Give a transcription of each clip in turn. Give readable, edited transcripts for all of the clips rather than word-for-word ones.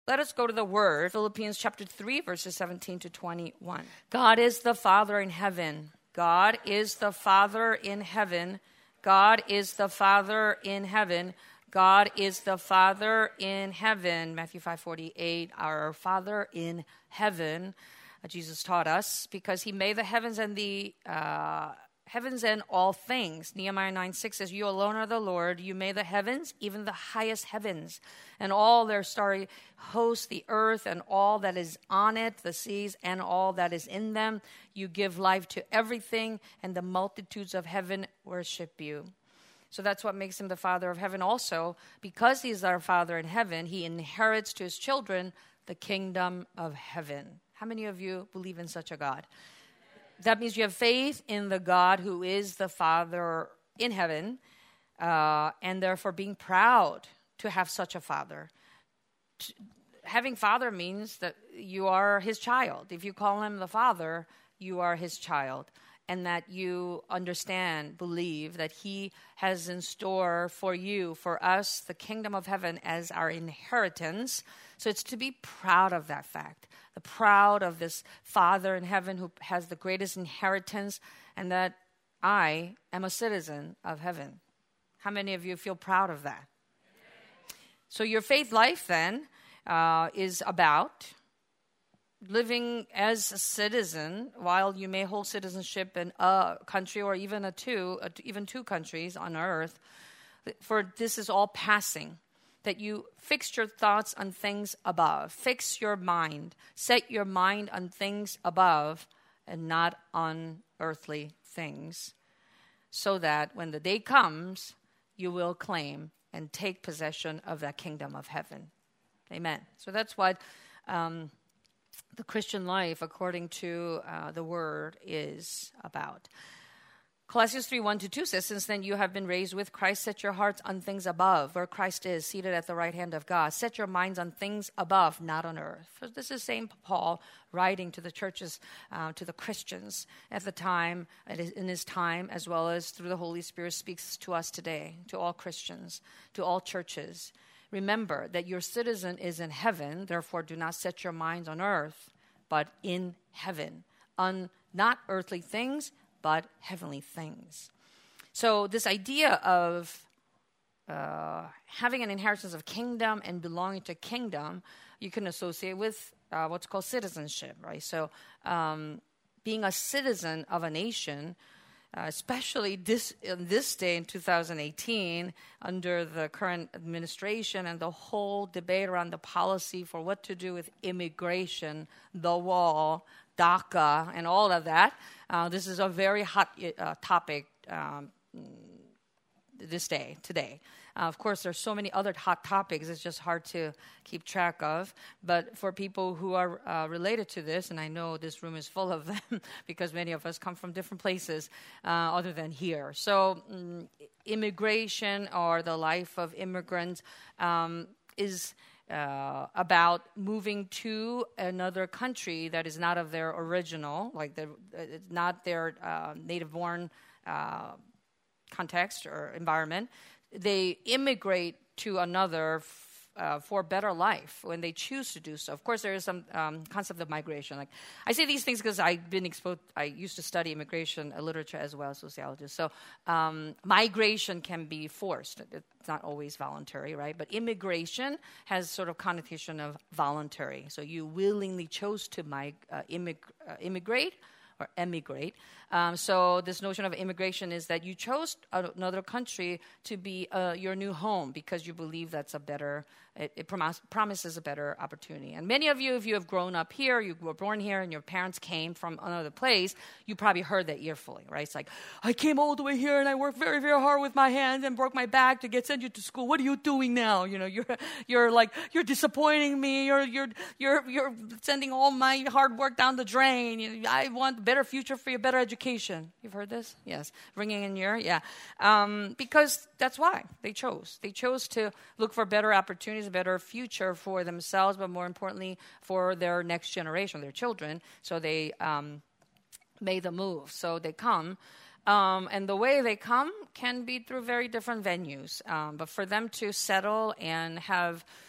let us go to the Word. Philippians chapter 3, verses 17 to 21. God is the Father in heaven. God is the Father in heaven. God is the Father in heaven. God is the Father in heaven. Matthew 5:48, our Father in heaven. Jesus taught us because he made the heavens and the heavens and all things. Nehemiah 9:6 says, you alone are the Lord. You made the heavens, even the highest heavens, and all their starry hosts, the earth and all that is on it, the seas and all that is in them. You give life to everything, and the multitudes of heaven worship you. So that's what makes him the Father of heaven also. Because he's our Father in heaven, he inherits to his children the kingdom of heaven. How many of you believe in such a God? That means you have faith in the God who is the Father in heaven, and therefore being proud to have such a Father. Having Father means that you are his child. If you call him the Father, you are his child. And that you understand, believe that he has in store for you, for us, the kingdom of heaven as our inheritance. So it's to be proud of that fact, the proud of this Father in heaven who has the greatest inheritance, and that I am a citizen of heaven. How many of you feel proud of that? So your faith life then is about living as a citizen, while you may hold citizenship in a country or even two countries on earth, for this is all passing. That you fix your thoughts on things above. Fix your mind. Set your mind on things above and not on earthly things, so that when the day comes, you will claim and take possession of that kingdom of heaven. Amen. So that's what the Christian life, according to the Word, is about. Colossians 3:1-2 says, since then you have been raised with Christ, set your hearts on things above, where Christ is, seated at the right hand of God. Set your minds on things above, not on earth. So this is St. Paul writing to the churches, to the Christians at the time, in his time, as well as through the Holy Spirit speaks to us today, to all Christians, to all churches. Remember that your citizen is in heaven, therefore do not set your minds on earth, but in heaven, on not earthly things, but heavenly things. So this idea of having an inheritance of kingdom and belonging to kingdom, you can associate with what's called citizenship, right? So being a citizen of a nation, especially this day in 2018, under the current administration and the whole debate around the policy for what to do with immigration, the wall, DACA, and all of that. This is a very hot topic today. Of course, there's so many other hot topics, it's just hard to keep track of. But for people who are related to this, and I know this room is full of them because many of us come from different places other than here. So immigration, or the life of immigrants, is about moving to another country that is not of their original, like not their native-born context or environment. They immigrate to another for better life when they choose to do so. Of course, there is some concept of migration. Like I say these things because I've been exposed. I used to study immigration literature as well as sociology. So migration can be forced. It's not always voluntary, right? But immigration has sort of connotation of voluntary. So you willingly chose to immigrate or emigrate. So this notion of immigration is that you chose another country to be your new home because you believe that's a better, it promises a better opportunity. And many of you, if you have grown up here, you were born here, and your parents came from another place, you probably heard that earfully, right? It's like, I came all the way here and I worked very, very hard with my hands and broke my back to send you to school. What are you doing now? You know, you're disappointing me. You're sending all my hard work down the drain. I want a better future for you, better education. You've heard this? Yes. Ringing in your ear? Yeah. Because that's why they chose. They chose to look for better opportunities, a better future for themselves, but more importantly, for their next generation, their children. So they made the move. So they come. And the way they come can be through very different venues. But for them to settle and have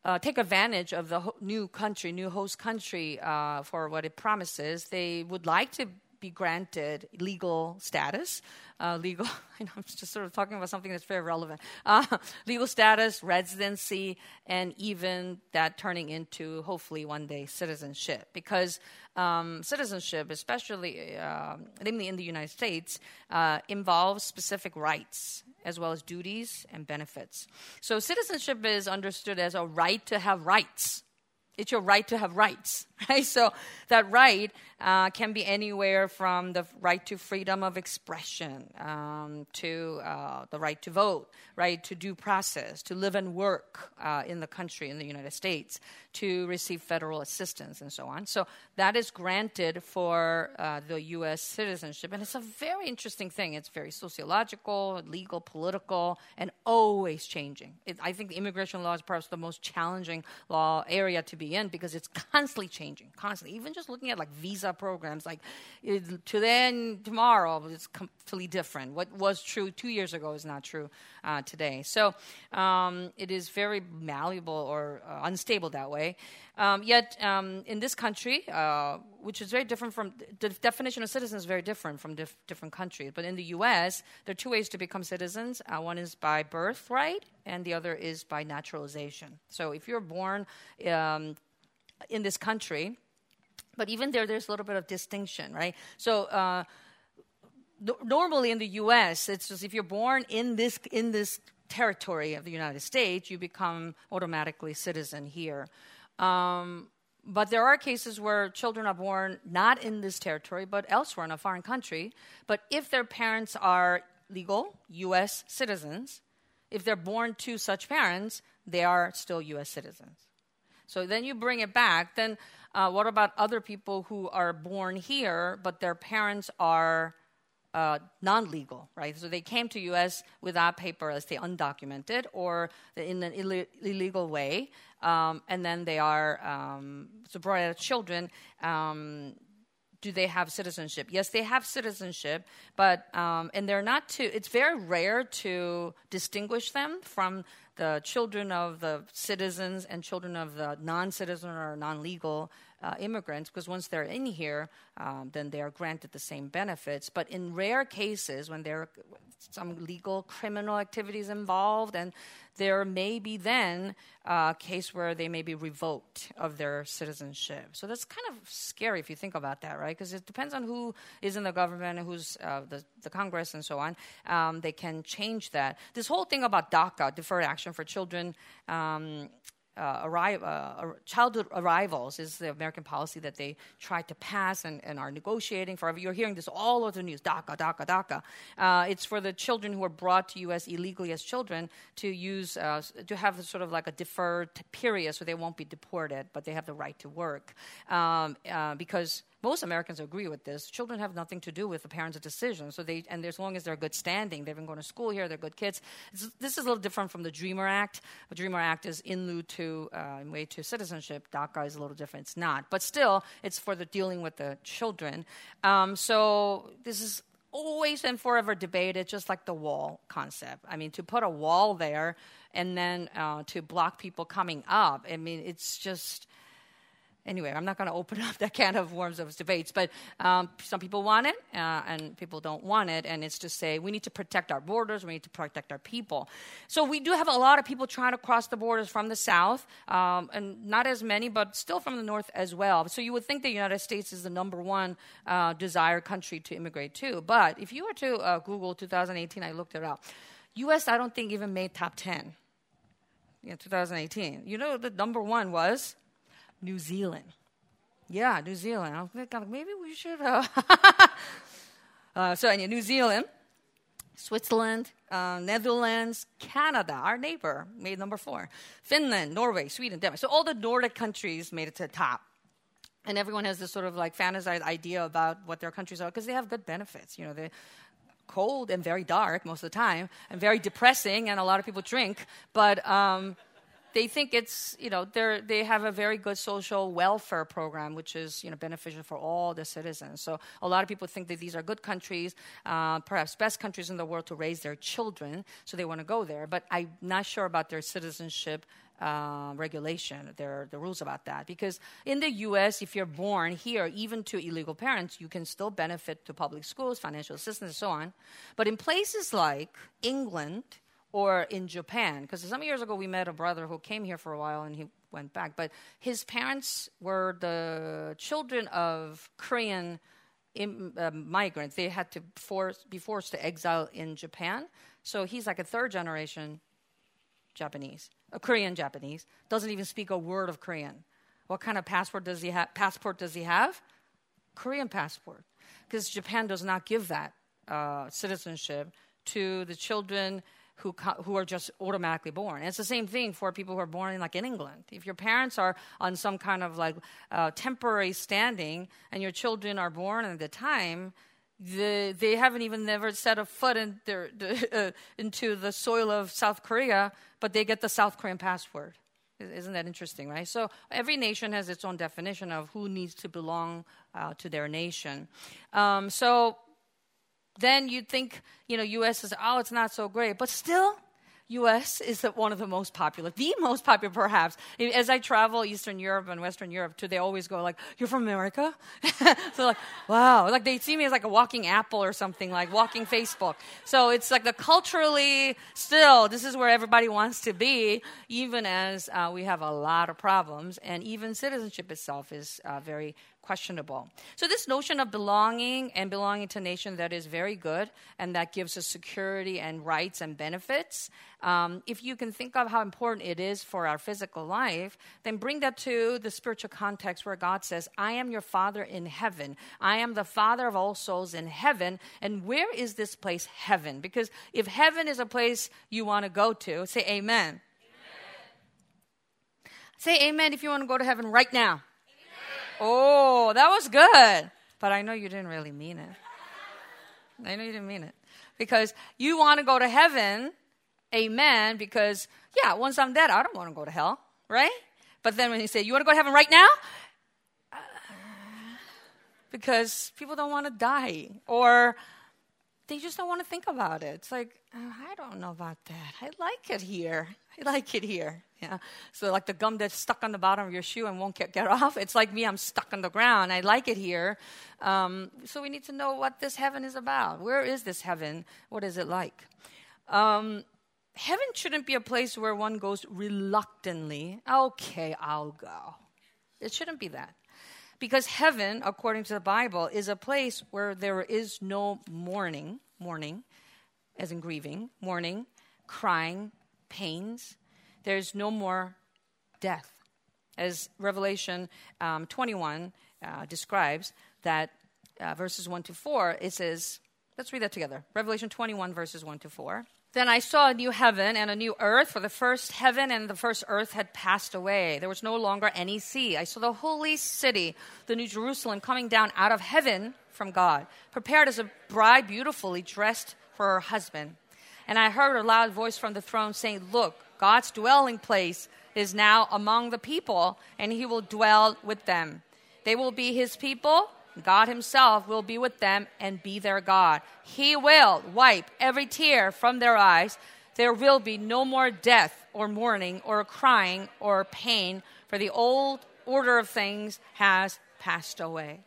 take advantage of the new host country for what it promises. They would like to be granted legal status. I know I'm just sort of talking about something that's very relevant. Legal status, residency, and even that turning into, hopefully one day, citizenship. Because citizenship, especially, namely in the United States, involves specific rights as well as duties and benefits. So citizenship is understood as a right to have rights. It's your right to have rights, right? So that right can be anywhere from the right to freedom of expression to the right to vote, right to due process, to live and work in the country, in the United States, to receive federal assistance and so on. So that is granted for the U.S. citizenship. And it's a very interesting thing. It's very sociological, legal, political, and always changing. I think the immigration law is perhaps the most challenging law area to be in because it's constantly changing, constantly. Even just looking at like visa programs, like today and tomorrow, it's completely different. What was true 2 years ago is not true today. So it is very malleable or unstable that way. Yet in this country, which is very different from, the definition of citizen is very different from different countries. But in the U.S., there are two ways to become citizens. One is by birthright, and the other is by naturalization. So if you're born in this country, but even there's a little bit of distinction, right? So normally in the U.S., it's just if you're born in this territory of the United States, you become automatically citizen here. But there are cases where children are born not in this territory, but elsewhere in a foreign country. But if their parents are legal U.S. citizens, if they're born to such parents, they are still U.S. citizens. So then you bring it back. Then what about other people who are born here, but their parents are non-legal, right? So they came to U.S. without paper, let's say undocumented, or in an illegal way, and then they are so brought out children. Do they have citizenship? Yes, they have citizenship, but and they're not too. It's very rare to distinguish them from the children of the citizens and children of the non-citizen or non-legal immigrants, because once they're in here, then they are granted the same benefits. But in rare cases, when there are some legal criminal activities involved, and there may be then a case where they may be revoked of their citizenship. So that's kind of scary if you think about that, right? Because it depends on who is in the government and who's the Congress and so on. They can change that. This whole thing about DACA, Deferred Action for Children, childhood arrivals is the American policy that they tried to pass and are negotiating forever. You're hearing this all over the news, DACA, DACA, DACA. It's for the children who are brought to U.S. illegally as children to use, to have sort of like a deferred period so they won't be deported, but they have the right to work. Because most Americans agree with this. Children have nothing to do with the parents' decision. So and as long as they're good standing, they've been going to school here, they're good kids. This is a little different from the DREAMER Act. The DREAMER Act is in lieu to, in way to citizenship. DACA is a little different. It's not. But still, it's for the dealing with the children. So this is always and forever debated, just like the wall concept. I mean, to put a wall there and then to block people coming up, I mean, it's just... Anyway, I'm not going to open up that can of worms of debates, but some people want it and people don't want it, and it's to say we need to protect our borders, we need to protect our people. So we do have a lot of people trying to cross the borders from the south, and not as many, but still from the north as well. So you would think the United States is the number one desired country to immigrate to, but if you were to Google 2018, I looked it up, U.S. I don't think even made top 10 in 2018. You know, the number one was New Zealand. Yeah, New Zealand. I was thinking, maybe we should... So anyway, New Zealand, Switzerland, Netherlands, Canada, our neighbor, made number 4. Finland, Norway, Sweden, Denmark. So all the Nordic countries made it to the top. And everyone has this sort of like fantasized idea about what their countries are because they have good benefits. You know, they're cold and very dark most of the time and very depressing, and a lot of people drink. But... they think it's, you know, they have a very good social welfare program, which is, you know, beneficial for all the citizens. So a lot of people think that these are good countries, perhaps best countries in the world to raise their children, so they want to go there. But I'm not sure about their citizenship regulation. There are the rules about that. Because in the U.S., if you're born here, even to illegal parents, you can still benefit to public schools, financial assistance, and so on. But in places like England or in Japan, because some years ago we met a brother who came here for a while and he went back, but his parents were the children of Korean migrants. They had to be forced to exile in Japan. So he's like a third generation Japanese, a Korean Japanese, doesn't even speak a word of Korean. What kind of passport does he have? Korean passport. Because Japan does not give that citizenship to the children who are just automatically born. And it's the same thing for people who are born in England. If your parents are on some kind of temporary standing and your children are born at the time, they haven't even never set a foot into the soil of South Korea, but they get the South Korean passport. Isn't that interesting, right? So every nation has its own definition of who needs to belong to their nation. So then you'd think, U.S. is, it's not so great. But still, U.S. is one of the most popular perhaps. As I travel Eastern Europe and Western Europe, they always go you're from America? So wow. They see me as a walking Apple or something, walking Facebook. So it's the culturally, still, this is where everybody wants to be, even as we have a lot of problems. And even citizenship itself is very questionable. So this notion of belonging to a nation, that is very good, and that gives us security and rights and benefits. If you can think of how important it is for our physical life, then bring that to the spiritual context where God says, I am your Father in heaven. I am the Father of all souls in heaven. And where is this place, heaven? Because if heaven is a place you want to go to, say amen. Say amen if you want to go to heaven right now. Oh, that was good. But I know you didn't really mean it. I know you didn't mean it. Because you want to go to heaven, amen, because, once I'm dead, I don't want to go to hell, right? But then when you say, you want to go to heaven right now? Because people don't want to die. Or they just don't want to think about it. It's I don't know about that. I like it here. Yeah. So the gum that's stuck on the bottom of your shoe and won't get off. It's like me, I'm stuck on the ground. I like it here. So we need to know what this heaven is about. Where is this heaven? What is it like? Heaven shouldn't be a place where one goes reluctantly. Okay, I'll go. It shouldn't be that. Because heaven, according to the Bible, is a place where there is no mourning, as in grieving, mourning, crying, pains. There's no more death. As Revelation 21 describes, that verses 1 to 4, it says, let's read that together. Revelation 21, verses 1 to 4. Then I saw a new heaven and a new earth, for the first heaven and the first earth had passed away. There was no longer any sea. I saw the holy city, the New Jerusalem, coming down out of heaven from God, prepared as a bride beautifully dressed for her husband. And I heard a loud voice from the throne saying, look, God's dwelling place is now among the people, and he will dwell with them. They will be his people. God himself will be with them and be their God. He will wipe every tear from their eyes. There will be no more death or mourning or crying or pain, for the old order of things has passed away.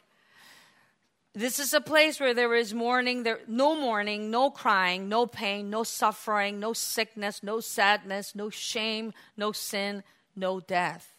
This is a place where there is mourning, no crying, no pain, no suffering, no sickness, no sadness, no shame, no sin, no death.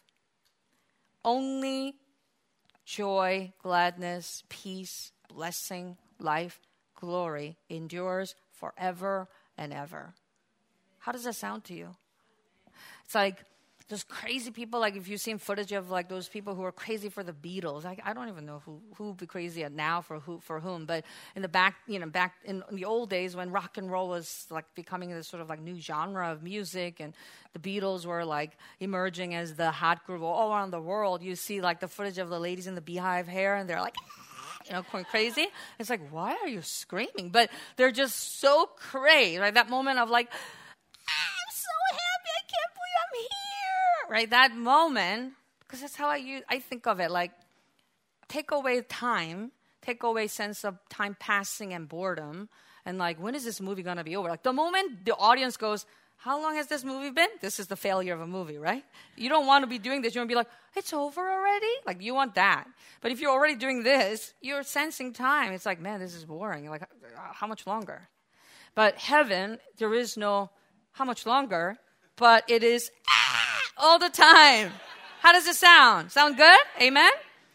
Only joy, gladness, peace, blessing, life, glory endures forever and ever. How does that sound to you? It's like those crazy people, if you've seen footage of those people who are crazy for the Beatles. I don't even know who would be crazy at now for whom. But in the back in the old days when rock and roll was becoming this sort of new genre of music, and the Beatles were emerging as the hot group all around the world. You see the footage of the ladies in the beehive hair, and they're going crazy. It's why are you screaming? But they're just so crazy. That moment of I'm so happy, I can't believe I'm here. Right, that moment, because that's how I think of it. Take away time, take away sense of time passing and boredom, and when is this movie gonna be over? The moment the audience goes, How long has this movie been? This is the failure of a movie, right? You don't want to be doing this. You want to be like, it's over already? Like, you want that. But if you're already doing this, you're sensing time. It's like, man, this is boring. Like, how much longer? But heaven, there is no how much longer, but it is all the time. How does it sound? Sound good? Amen?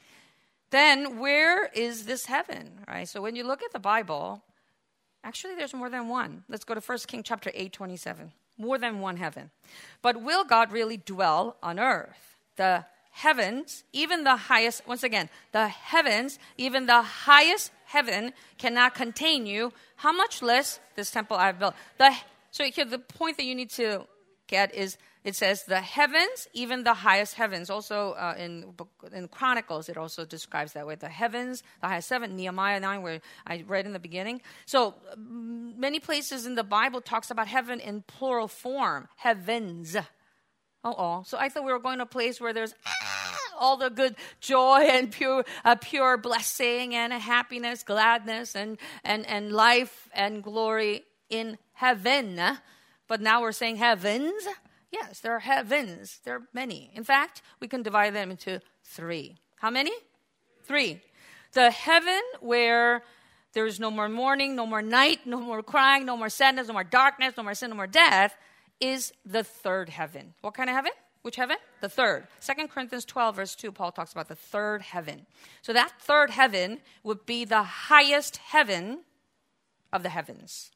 Then where is this heaven, right? So when you look at the Bible, actually there's more than one. Let's go to 1 Kings chapter 8:27. More than one heaven. But will God really dwell on earth? The heavens, even the highest, once again, the heavens, even the highest heaven cannot contain you. How much less this temple I have built? So here, the point that you need to get is, it says the heavens, even the highest heavens. Also in Chronicles, it also describes that way. The heavens, the highest heaven, Nehemiah 9, where I read in the beginning. So many places in the Bible talks about heaven in plural form, heavens. So I thought we were going to a place where there's all the good joy and pure blessing and happiness, gladness, and life and glory in heaven. But now we're saying heavens. Yes, there are heavens. There are many. In fact, we can divide them into 3. How many? 3. The heaven where there is no more mourning, no more night, no more crying, no more sadness, no more darkness, no more sin, no more death, is the 3rd heaven. What kind of heaven? Which heaven? The 3rd. 2 Corinthians 12, verse 2, Paul talks about the 3rd heaven. So that 3rd heaven would be the highest heaven of the heavens.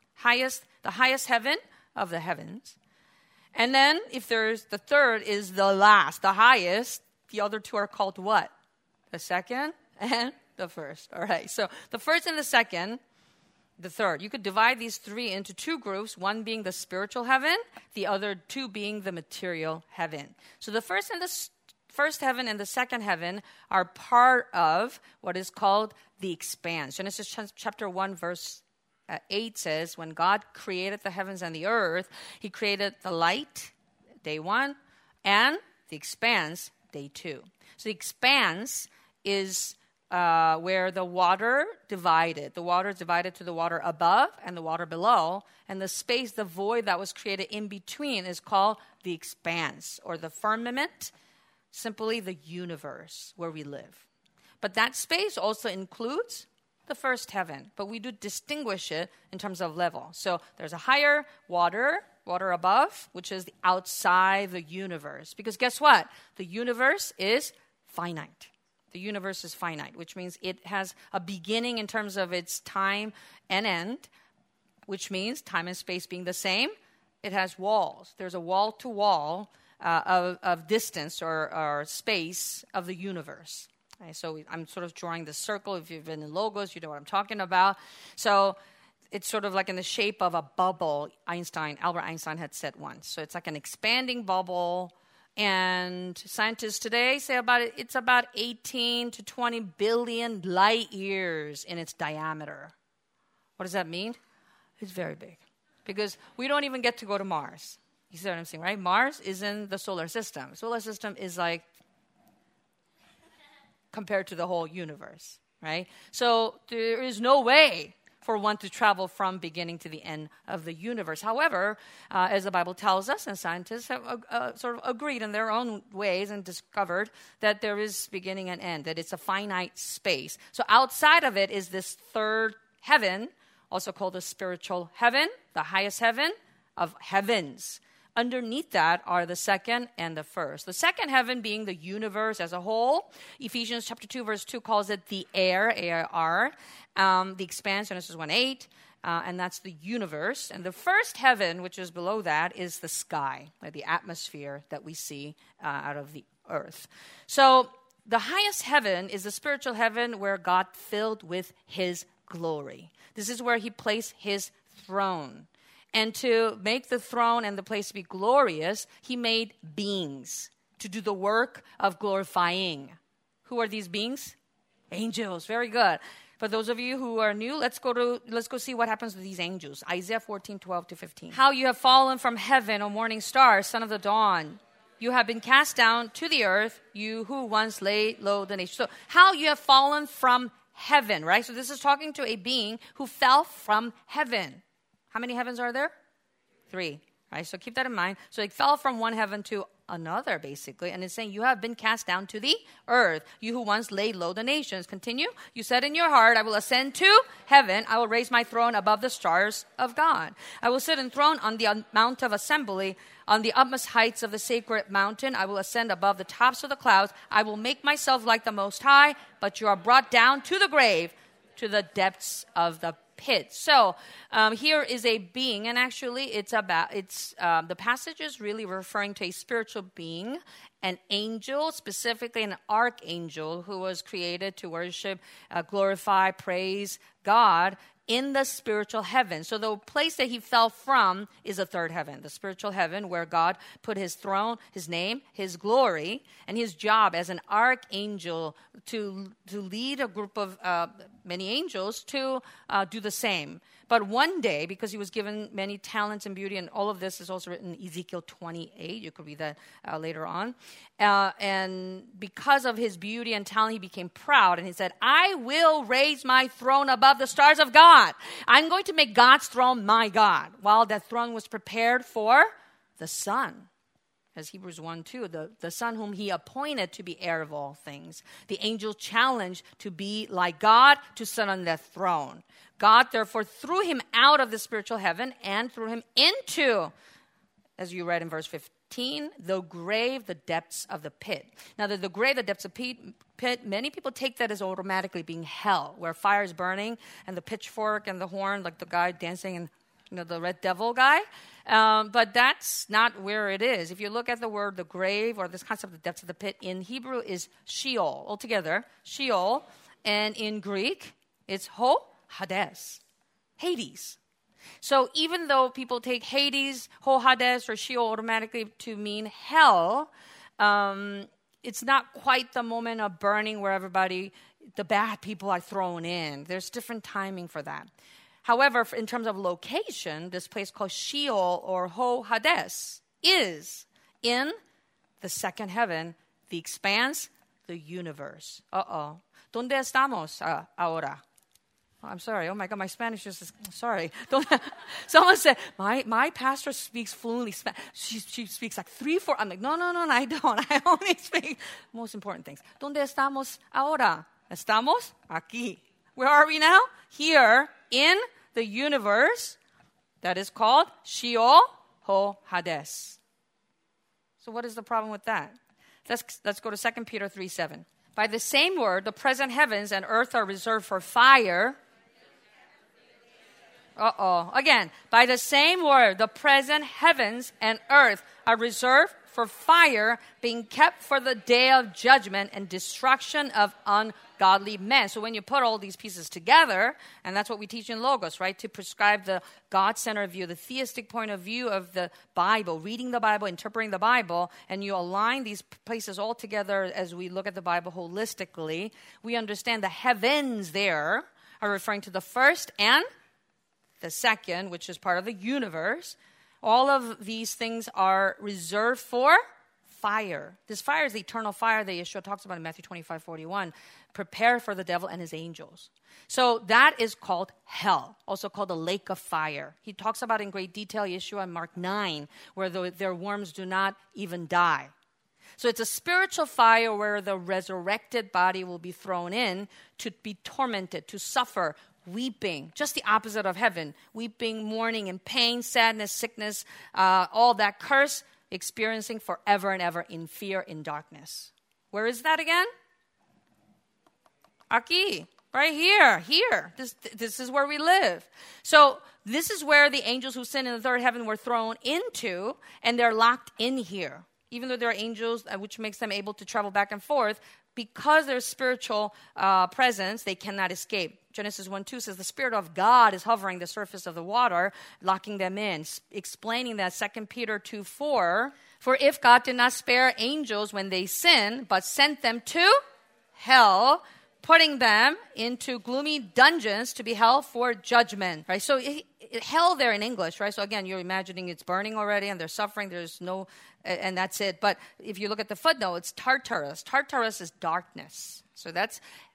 The highest heaven of the heavens. And then if there's the 3rd is the last, the highest, the other 2 are called what? The 2nd and the 1st. All right. So the 1st and the 2nd, the 3rd. You could divide these 3 into 2 groups, one being the spiritual heaven, the other 2 being the material heaven. So the 1st and the 1st heaven and the 2nd heaven are part of what is called the expanse. Genesis chapter 1, verse 8 says, when God created the heavens and the earth, he created the light, day 1, and the expanse, day 2. So the expanse is where the water divided. The water is divided to the water above and the water below. And the space, the void that was created in between is called the expanse or the firmament, simply the universe where we live. But that space also includes the 1st heaven, but we do distinguish it in terms of level. So there's a higher water above, which is the outside the universe. Because guess what? The universe is finite. The universe is finite, which means it has a beginning in terms of its time and end, which means time and space being the same. It has walls. There's a wall-to-wall of distance or space of the universe. Okay, so I'm sort of drawing the circle. If you've been in Logos, you know what I'm talking about. So it's sort of like in the shape of a bubble, Albert Einstein had said once. So it's like an expanding bubble. And scientists today say it's about 18 to 20 billion light years in its diameter. What does that mean? It's very big. Because we don't even get to go to Mars. You see what I'm saying, right? Mars is in the solar system. Solar system is like compared to the whole universe, right? So there is no way for one to travel from beginning to the end of the universe. However, as the Bible tells us, and scientists have sort of agreed in their own ways and discovered that there is beginning and end, that it's a finite space. So outside of it is this 3rd heaven, also called the spiritual heaven, the highest heaven of heavens. Underneath that are the 2nd and the 1st. The 2nd heaven being the universe as a whole. Ephesians chapter 2, verse 2 calls it the air, A-I-R. The expanse, Genesis 1:8, and that's the universe. And the 1st heaven, which is below that, is the sky, like the atmosphere that we see out of the earth. So the highest heaven is the spiritual heaven where God filled with his glory. This is where he placed his throne. And to make the throne and the place to be glorious, he made beings to do the work of glorifying. Who are these beings? Angels. Very good. For those of you who are new, let's go see what happens with these angels. Isaiah 14:12-15. How you have fallen from heaven, O morning star, son of the dawn. You have been cast down to the earth, you who once lay low the nation. So how you have fallen from heaven, right? So this is talking to a being who fell from heaven. How many heavens are there? 3, Right? So keep that in mind. So it fell from one heaven to another, basically. And it's saying, you have been cast down to the earth, you who once laid low the nations. Continue. You said in your heart, I will ascend to heaven. I will raise my throne above the stars of God. I will sit enthroned on the mount of assembly, on the utmost heights of the sacred mountain. I will ascend above the tops of the clouds. I will make myself like the Most High, but you are brought down to the grave, to the depths of the pit. So here is a being, and actually the passage is really referring to a spiritual being, an angel, specifically an archangel who was created to worship, glorify, praise God in the spiritual heaven. So the place that he fell from is the third heaven, the spiritual heaven, where God put his throne, his name, his glory, and his job as an archangel to lead a group of many angels to do the same. But one day, because he was given many talents and beauty, and all of this is also written in Ezekiel 28, you could read that later on, and because of his beauty and talent, he became proud, and he said, I will raise my throne above the stars of God. I'm going to make God's throne my God, while that throne was prepared for the Son. As Hebrews 1:2, the Son whom he appointed to be heir of all things. The angel challenged to be like God, to sit on that throne. God therefore threw him out of the spiritual heaven and threw him into, as you read in verse 15, the grave, the depths of the pit. Now, the grave, the depths of pit, many people take that as automatically being hell, where fire is burning and the pitchfork and the horn, like the guy dancing and the red devil guy. But that's not where it is. If you look at the word, the grave, or this concept of the depths of the pit, in Hebrew is Sheol, altogether, Sheol. And in Greek, it's Hades, Hades. So even though people take Hades, Hades, or Sheol automatically to mean hell, it's not quite the moment of burning where the bad people are thrown in. There's different timing for that. However, in terms of location, this place called Sheol or Hades is in the second heaven, the expanse, the universe. ¿Dónde estamos ahora? I'm sorry. Oh my God, my Spanish is sorry. Someone said, my pastor speaks fluently Spanish. She speaks like 3-4. I'm like, no, I don't. I only speak most important things. ¿Dónde estamos ahora? Estamos aquí. Where are we now? Here in the universe that is called Sheol Hades. So what is the problem with that? Let's go to 2 Peter 3:7. By the same word, the present heavens and earth are reserved for fire. Again, by the same word, the present heavens and earth are reserved for fire, being kept for the day of judgment and destruction of ungodly men. So when you put all these pieces together, and that's what we teach in Logos, right? To prescribe the God-centered view, the theistic point of view of the Bible, reading the Bible, interpreting the Bible, and you align these places all together as we look at the Bible holistically, we understand the heavens there are referring to the first and the second, which is part of the universe. All of these things are reserved for fire. This fire is the eternal fire that Yeshua talks about in Matthew 25:41. Prepare for the devil and his angels. So that is called hell, also called the lake of fire. He talks about in great detail, Yeshua in Mark 9, where their worms do not even die. So it's a spiritual fire where the resurrected body will be thrown in to be tormented, to suffer, weeping, just the opposite of heaven. Weeping, mourning, and pain, sadness, sickness, all that curse, experiencing forever and ever in fear, in darkness. Where is that again? Aquí, right here. This is where we live. So this is where the angels who sinned in the third heaven were thrown into, and they're locked in here. Even though they're angels, which makes them able to travel back and forth, because there's spiritual presence, they cannot escape. Genesis 1:2 says the Spirit of God is hovering the surface of the water, locking them in. Explaining that 2 Peter 2:4, for if God did not spare angels when they sinned, but sent them to hell, putting them into gloomy dungeons to be held for judgment. Right? So hell there in English, right? So again, you're imagining it's burning already and they're suffering. There's no, and that's it. But if you look at the footnote, it's Tartarus. Tartarus is darkness. So that's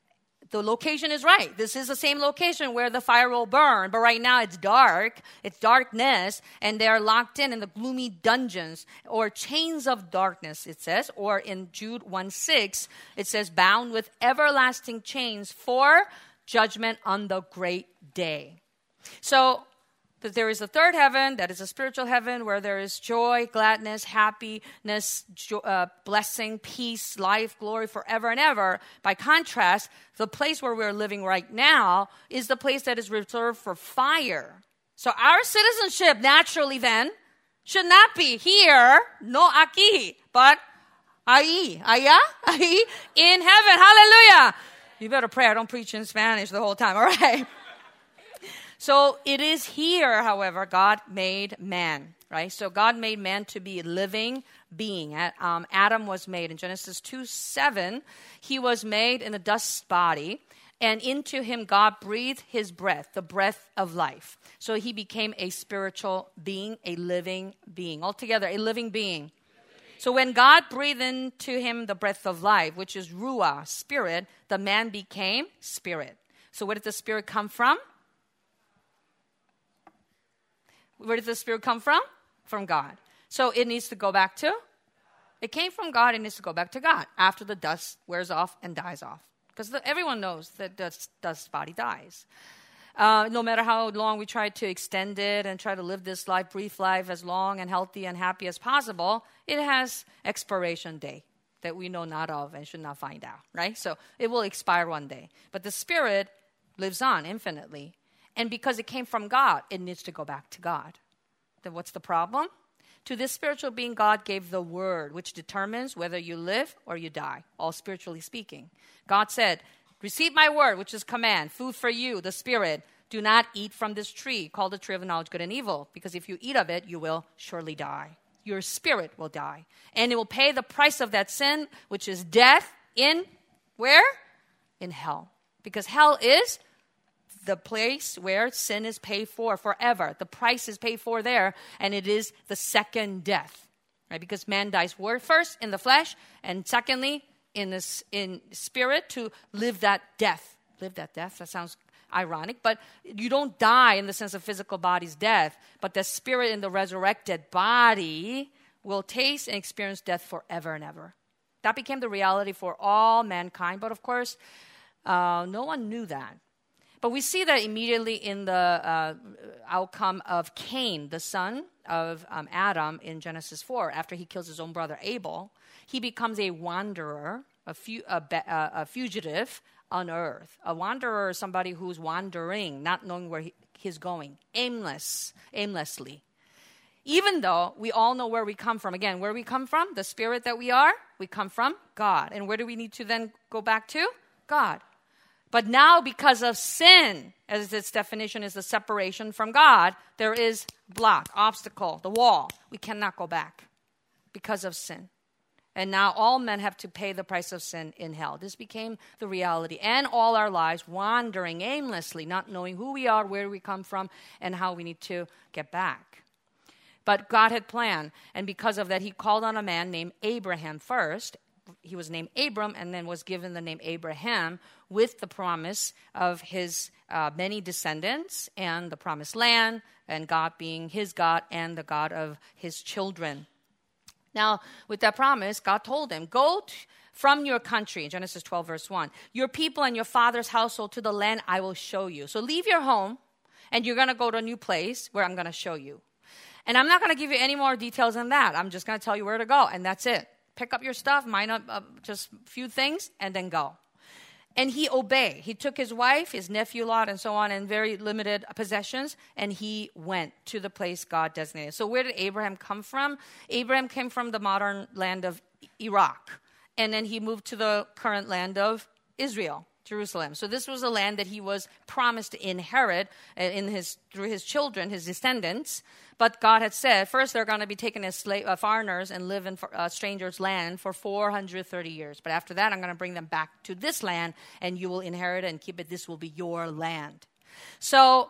the location is right. This is the same location where the fire will burn, but right now it's dark. It's darkness, and they are locked in the gloomy dungeons or chains of darkness, it says. Or in Jude 1:6, it says, bound with everlasting chains for judgment on the great day. So there is a third heaven, that is a spiritual heaven, where there is joy, gladness, happiness, blessing, peace, life, glory forever and ever. By contrast, the place where we're living right now is the place that is reserved for fire. So our citizenship naturally then should not be here, no aquí, but ahí, allá, ahí, in heaven. Hallelujah. You better pray. I don't preach in Spanish the whole time. All right. So it is here, however, God made man, right? So God made man to be a living being. Adam was made in Genesis 2:7. He was made in a dust body, and into him God breathed his breath, the breath of life. So he became a spiritual being, a living being. Altogether, a living being. So when God breathed into him the breath of life, which is ruah, spirit, the man became spirit. So where did the spirit come from? Where did the spirit come from? From God. So it needs to go back to? It came from God. It needs to go back to God after the dust wears off and dies off. Because everyone knows that the dust body dies. No matter how long we try to extend it and try to live this life, brief life, as long and healthy and happy as possible, it has expiration date that we know not of and should not find out, right? So it will expire one day. But the spirit lives on infinitely. And because it came from God, it needs to go back to God. Then what's the problem? To this spiritual being, God gave the word, which determines whether you live or you die, all spiritually speaking. God said, receive my word, which is command, food for you, the spirit. Do not eat from this tree, called the tree of knowledge, good and evil, because if you eat of it, you will surely die. Your spirit will die. And it will pay the price of that sin, which is death in where? In hell. Because hell is the place where sin is paid for forever. The price is paid for there, and it is the second death, right? Because man dies first in the flesh, and secondly in spirit to live that death. Live that death. That sounds ironic, but you don't die in the sense of physical body's death, but the spirit in the resurrected body will taste and experience death forever and ever. That became the reality for all mankind, but of course, no one knew that. But we see that immediately in the outcome of Cain, the son of Adam in Genesis 4. After he kills his own brother Abel, he becomes a wanderer, a fugitive on earth. A wanderer is somebody who's wandering, not knowing where he's going, aimlessly. Even though we all know where we come from. Again, where we come from, the spirit that we are, we come from God. And where do we need to then go back to? God. But now because of sin, as its definition is the separation from God, there is block, obstacle, the wall. We cannot go back because of sin. And now all men have to pay the price of sin in hell. This became the reality. And all our lives wandering aimlessly, not knowing who we are, where we come from, and how we need to get back. But God had planned. And because of that, he called on a man named Abraham first. He was named Abram and then was given the name Abraham with the promise of his many descendants and the promised land and God being his God and the God of his children. Now, with that promise, God told him, go from your country, in Genesis 12, verse 1, your people and your father's household to the land I will show you. So leave your home and you're going to go to a new place where I'm going to show you. And I'm not going to give you any more details than that. I'm just going to tell you where to go, and that's it. Pick up your stuff, mine up just a few things, and then go. And he obeyed. He took his wife, his nephew Lot, and so on, and very limited possessions, and he went to the place God designated. So where did Abraham come from? Abraham came from the modern land of Iraq, and then he moved to the current land of Israel, Jerusalem. So this was a land that he was promised to inherit through his children, his descendants. But God had said, first they're going to be taken as foreigners and live in a stranger's land for 430 years. But after that, I'm going to bring them back to this land, and you will inherit it and keep it. This will be your land. So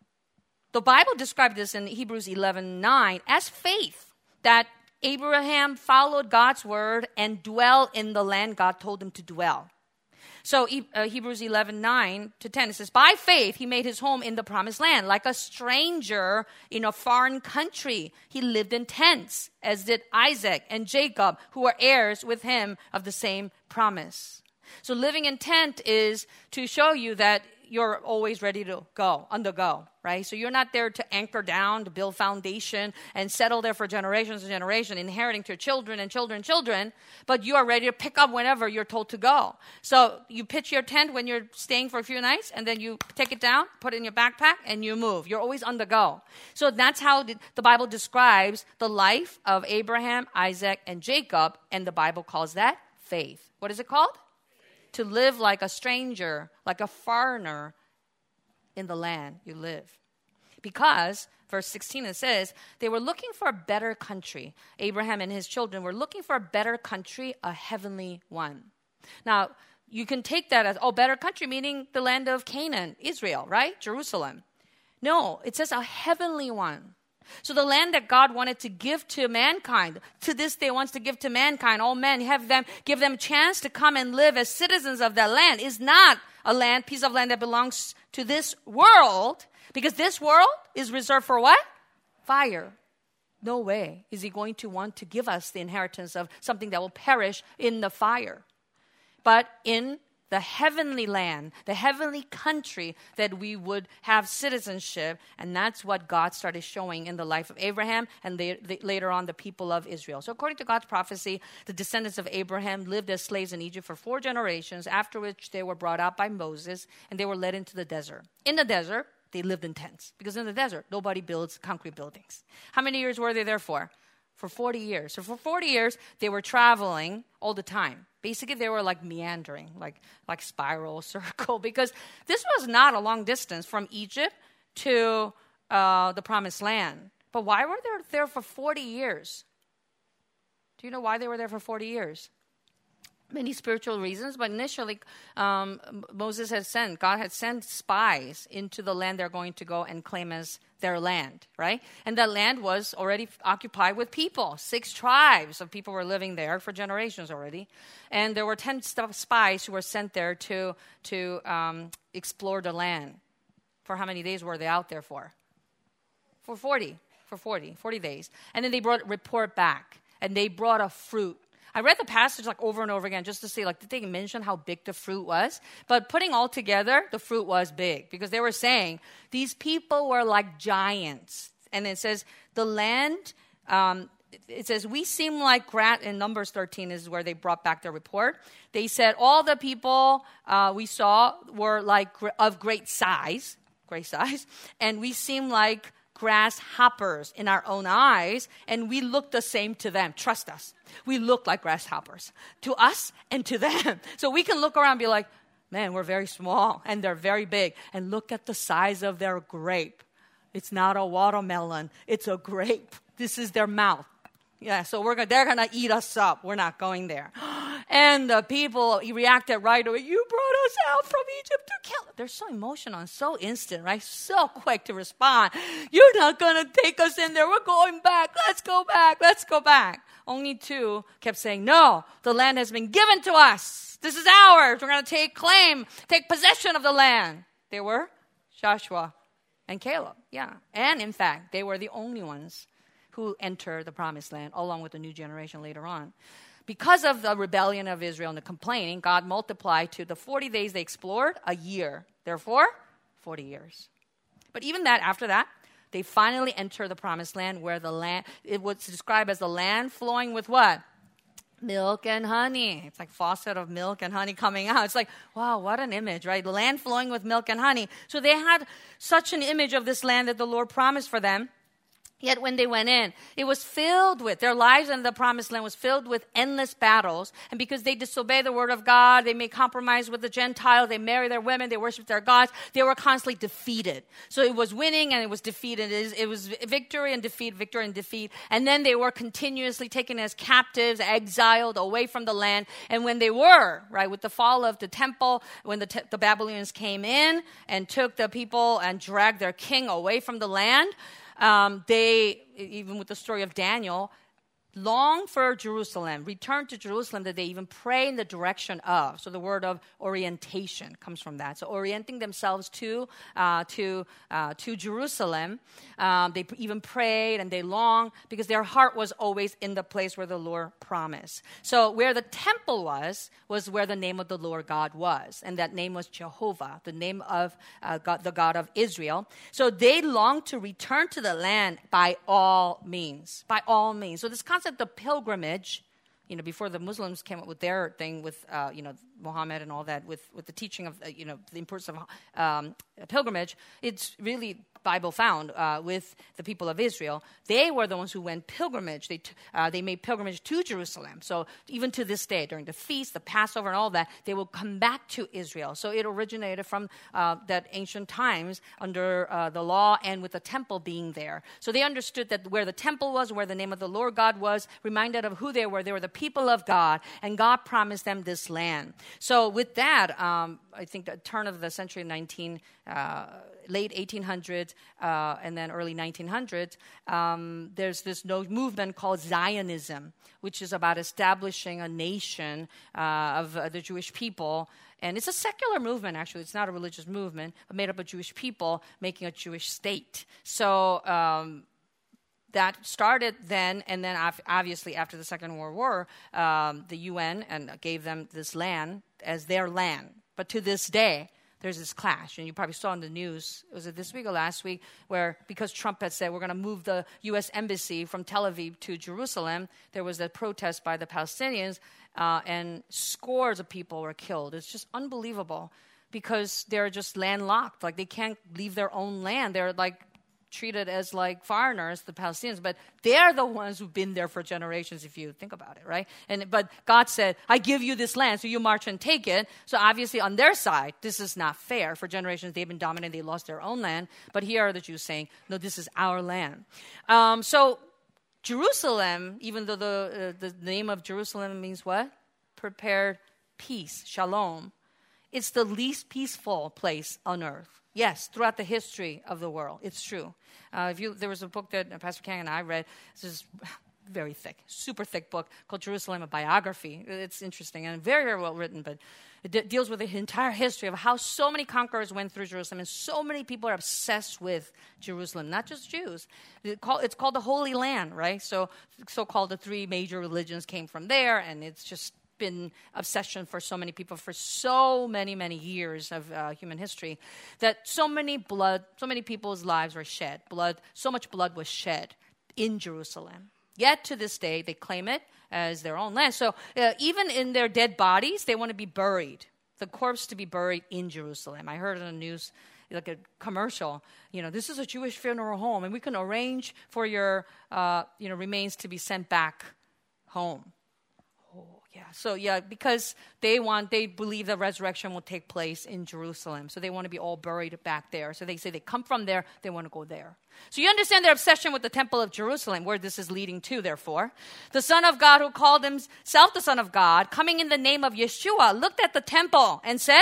the Bible described this in Hebrews 11:9 as faith, that Abraham followed God's word and dwell in the land God told him to dwell. So Hebrews 11:9-10, it says, by faith he made his home in the promised land, like a stranger in a foreign country. He lived in tents, as did Isaac and Jacob, who were heirs with him of the same promise. So living in tent is to show you that you're always ready to go, on the go, right? So you're not there to anchor down, to build foundation and settle there for generations and generations, inheriting to your children and children and children, but you are ready to pick up whenever you're told to go. So you pitch your tent when you're staying for a few nights, and then you take it down, put it in your backpack, and you move. You're always on the go. So that's how the Bible describes the life of Abraham, Isaac, and Jacob, and the Bible calls that faith. What is it called? To live like a stranger, like a foreigner in the land you live. Because, verse 16, it says, they were looking for a better country. Abraham and his children were looking for a better country, a heavenly one. Now, you can take that as, better country, meaning the land of Canaan, Israel, right? Jerusalem. No, it says a heavenly one. So the land that God wanted to give to mankind, to this day wants to give to mankind, all men, give them a chance to come and live as citizens of that land, is not a piece of land that belongs to this world, because this world is reserved for what? Fire. No way is he going to want to give us the inheritance of something that will perish in the fire. But in the heavenly land, the heavenly country that we would have citizenship. And that's what God started showing in the life of Abraham and later on the people of Israel. So according to God's prophecy, the descendants of Abraham lived as slaves in Egypt for 4 generations, after which they were brought out by Moses and they were led into the desert. In the desert, they lived in tents, because in the desert, nobody builds concrete buildings. How many years were they there for? For 40 years. So for 40 years, they were traveling all the time. Basically, they were like meandering, like spiral, circle, because this was not a long distance from Egypt to the promised land. But why were they there for 40 years? Do you know why they were there for 40 years? Many spiritual reasons, but initially God had sent spies into the land they're going to go and claim as their land, right? And that land was already occupied with people. 6 tribes of people were living there for generations already. And there were 10 spies who were sent there to explore the land. For how many days were they out there for? For 40 days. And then they brought a report back, and they brought a fruit. I read the passage over and over again just to see, did they mention how big the fruit was? But putting all together, the fruit was big, because they were saying these people were like giants. And it says the land, it says, we seem like grass. In Numbers 13 is where they brought back their report. They said all the people we saw were of great size, and we seem like grasshoppers in our own eyes, and we look the same to them. Trust us. We look like grasshoppers to us and to them. So we can look around and be like, man, we're very small, and they're very big. And look at the size of their grape. It's not a watermelon. It's a grape. This is their mouth. Yeah, so they're going to eat us up. We're not going there. And the people reacted right away. You brought us out from Egypt to kill us. They're so emotional and so instant, right? So quick to respond. You're not going to take us in there. We're going back. Let's go back. Let's go back. Only 2 kept saying, no, the land has been given to us. This is ours. We're going to take possession of the land. They were Joshua and Caleb. Yeah. And in fact, they were the only ones who enter the promised land, along with the new generation later on. Because of the rebellion of Israel and the complaining, God multiplied to the 40 days they explored a year. Therefore, 40 years. But even after that, they finally enter the promised land, where the land, it was described as the land flowing with what? Milk and honey. It's like faucet of milk and honey coming out. It's like, wow, what an image, right? The land flowing with milk and honey. So they had such an image of this land that the Lord promised for them. Yet when they went in, it was filled with, their lives in the promised land was filled with endless battles. And because they disobeyed the word of God, they made compromise with the Gentiles, they married their women, they worshiped their gods, they were constantly defeated. So it was winning and it was defeated. It was victory and defeat. And then they were continuously taken as captives, exiled away from the land. And when they were, right, with the fall of the temple, when the Babylonians came in and took the people and dragged their king away from the land, they, even with the story of Daniel, long for Jerusalem, return to Jerusalem, that they even pray in the direction of. So the word of orientation comes from that. So orienting themselves to Jerusalem. They even prayed and they longed because their heart was always in the place where the Lord promised. So where the temple was where the name of the Lord God was. And that name was Jehovah, the name of God, the God of Israel. So they longed to return to the land by all means. By all means. So this concept of pilgrimage, before the Muslims came up with their thing with, Muhammad and all that, with the teaching of, the importance of pilgrimage, it's really Bible found with the people of Israel. They were the ones who went pilgrimage. They made pilgrimage to Jerusalem. So even to this day, during the feast, the Passover, and all that, they will come back to Israel. So it originated from that ancient times under the law and with the temple being there. So they understood that where the temple was, where the name of the Lord God was, reminded of who they were. They were the people of God, and God promised them this land. So with that, I think the turn of the century 19, late 1800s and then early 1900s, there's this movement called Zionism, which is about establishing a nation of the Jewish people. And it's a secular movement, actually. It's not a religious movement, but made up of Jewish people making a Jewish state. So that started then, and then obviously after the Second World War, the UN gave them this land as their land. But to this day, there's this clash, and you probably saw in the news, was it this week or last week, where because Trump had said we're going to move the U.S. embassy from Tel Aviv to Jerusalem, there was a protest by the Palestinians, and scores of people were killed. It's just unbelievable because they're just landlocked. Like, they can't leave their own land. They're like treated as like foreigners, the Palestinians, but they're the ones who've been there for generations, if you think about it, right? But God said, I give you this land, so you march and take it. So obviously on their side, this is not fair. For generations, they've been dominant, they lost their own land. But here are the Jews saying, no, this is our land. So Jerusalem, even though the name of Jerusalem means what? Prepared peace, shalom. It's the least peaceful place on earth. Yes, throughout the history of the world. It's true. There was a book that Pastor Kang and I read. This is very thick, super thick book called Jerusalem, a biography. It's interesting and very, very well written, but it deals with the entire history of how so many conquerors went through Jerusalem and so many people are obsessed with Jerusalem, not just Jews. It's called the Holy Land, right? So-called the three major religions came from there, and it's just been obsession for so many people for so many years of human history, that so many people's lives were shed. So much blood was shed in Jerusalem. Yet to this day, they claim it as their own land. So even in their dead bodies, they want to be buried. The corpse to be buried in Jerusalem. I heard on the news, like a commercial, this is a Jewish funeral home, and we can arrange for your remains to be sent back home. Yeah. So because they believe the resurrection will take place in Jerusalem. So they want to be all buried back there. So they say they come from there, they want to go there. So you understand their obsession with the temple of Jerusalem, where this is leading to, therefore. The Son of God, who called himself the Son of God, coming in the name of Yeshua, looked at the temple and said,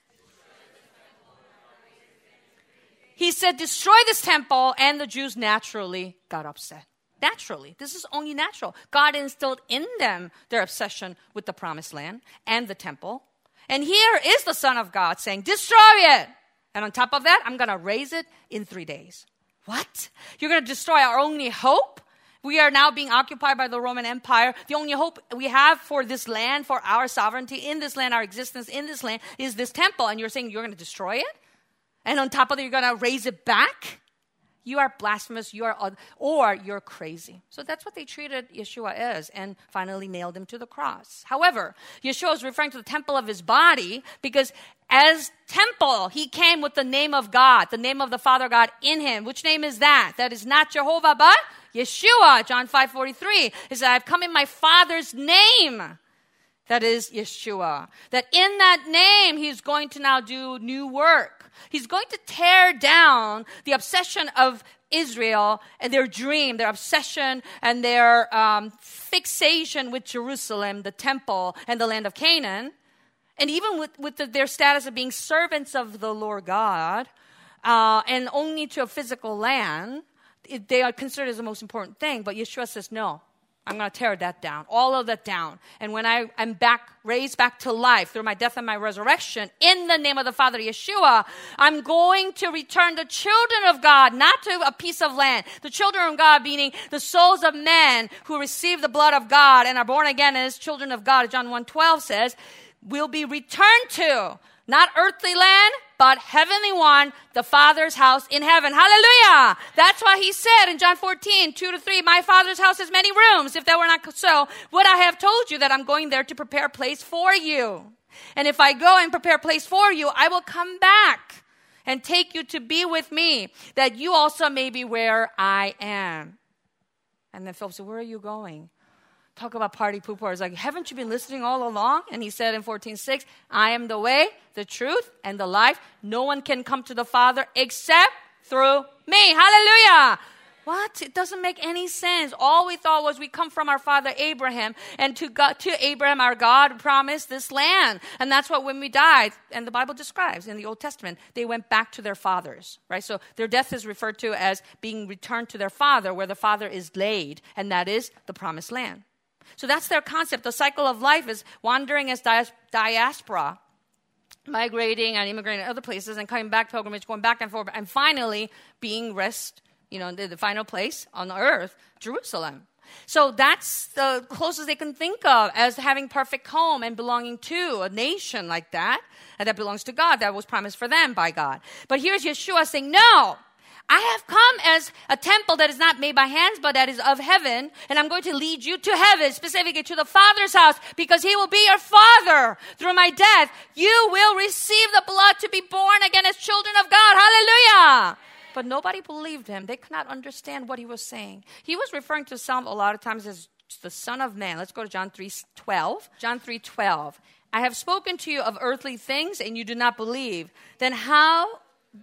he said, destroy this temple, and the Jews naturally got upset. Naturally. This is only natural. God instilled in them their obsession with the promised land and the temple. And here is the Son of God saying, destroy it. And on top of that, I'm going to raise it in 3 days. What? You're going to destroy our only hope? We are now being occupied by the Roman Empire. The only hope we have for this land, for our sovereignty in this land, our existence in this land, is this temple. And you're saying you're going to destroy it? And on top of that, you're going to raise it back? You are blasphemous, or you're crazy. So that's what they treated Yeshua as, and finally nailed him to the cross. However, Yeshua is referring to the temple of his body, because as temple, he came with the name of God, the name of the Father God in him. Which name is that? That is not Jehovah, but Yeshua. John 5:43. He said, I've come in my Father's name. That is Yeshua. That in that name, he's going to now do new work. He's going to tear down the obsession of Israel and their dream, their obsession and their fixation with Jerusalem, the temple, and the land of Canaan. And even with their status of being servants of the Lord God, and only to a physical land, they are considered as the most important thing. But Yeshua says, no, I'm going to tear that down, all of that down. And when I am raised back to life through my death and my resurrection, in the name of the Father, Yeshua, I'm going to return the children of God, not to a piece of land. The children of God, meaning the souls of men who receive the blood of God and are born again as children of God, John 1:12 says, will be returned to, not earthly land, but heavenly one, the Father's house in heaven. Hallelujah! That's why he said in John 14:2-3, my Father's house has many rooms. If that were not so, would I have told you that I'm going there to prepare a place for you? And if I go and prepare a place for you, I will come back and take you to be with me, that you also may be where I am. And then Philip said, where are you going? Talk about party pooper. It's like, haven't you been listening all along? And he said in 14:6, I am the way, the truth, and the life. No one can come to the Father except through me. Hallelujah. What? It doesn't make any sense. All we thought was we come from our father Abraham, and to Abraham, our God promised this land. And that's what when we died, and the Bible describes in the Old Testament, they went back to their fathers, right? So their death is referred to as being returned to their father, where the father is laid, and that is the promised land. So that's their concept. The cycle of life is wandering as diaspora, migrating and immigrating to other places and coming back, pilgrimage, going back and forth, and finally being the final place on the earth, Jerusalem. So that's the closest they can think of as having perfect home and belonging to a nation like that, and that belongs to God, that was promised for them by God. But here's Yeshua saying, no, I have come as a temple that is not made by hands, but that is of heaven. And I'm going to lead you to heaven, specifically to the Father's house, because he will be your Father. Through my death, you will receive the blood to be born again as children of God. Hallelujah. But nobody believed him. They could not understand what he was saying. He was referring to himself a lot of times as the Son of Man. Let's go to John 3:12. John 3:12. I have spoken to you of earthly things, and you do not believe. Then how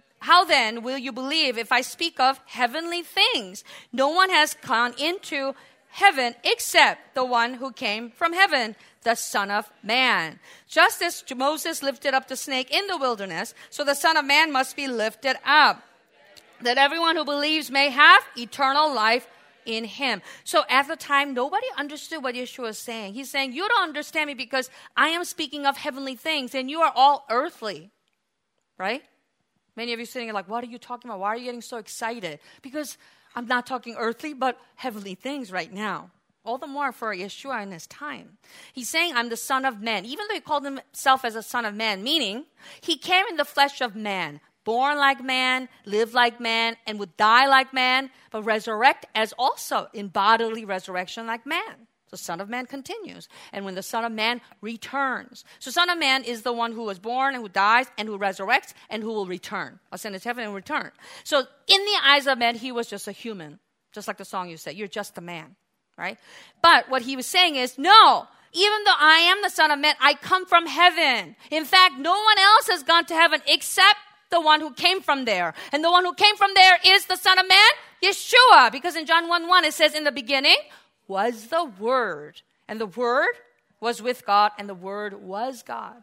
then will you believe if I speak of heavenly things? No one has gone into heaven except the one who came from heaven, the Son of Man. Just as Moses lifted up the snake in the wilderness, so the Son of Man must be lifted up, that everyone who believes may have eternal life in him. So at the time, nobody understood what Yeshua was saying. He's saying, you don't understand me because I am speaking of heavenly things, and you are all earthly, right? Many of you sitting here like, what are you talking about? Why are you getting so excited? Because I'm not talking earthly, but heavenly things right now. All the more for Yeshua in his time. He's saying, I'm the Son of Man. Even though he called himself as a Son of Man, meaning he came in the flesh of man, born like man, lived like man, and would die like man, but resurrect as also in bodily resurrection like man. The Son of Man continues. And when the Son of Man returns. So Son of Man is the one who was born and who dies and who resurrects and who will return. Ascend to heaven and return. So in the eyes of men, he was just a human. Just like the song you said, you're just a man, right? But what he was saying is, no, even though I am the Son of Man, I come from heaven. In fact, no one else has gone to heaven except the one who came from there. And the one who came from there is the Son of Man, Yeshua. Because in John 1:1, it says, in the beginning was the Word. And the Word was with God, and the Word was God.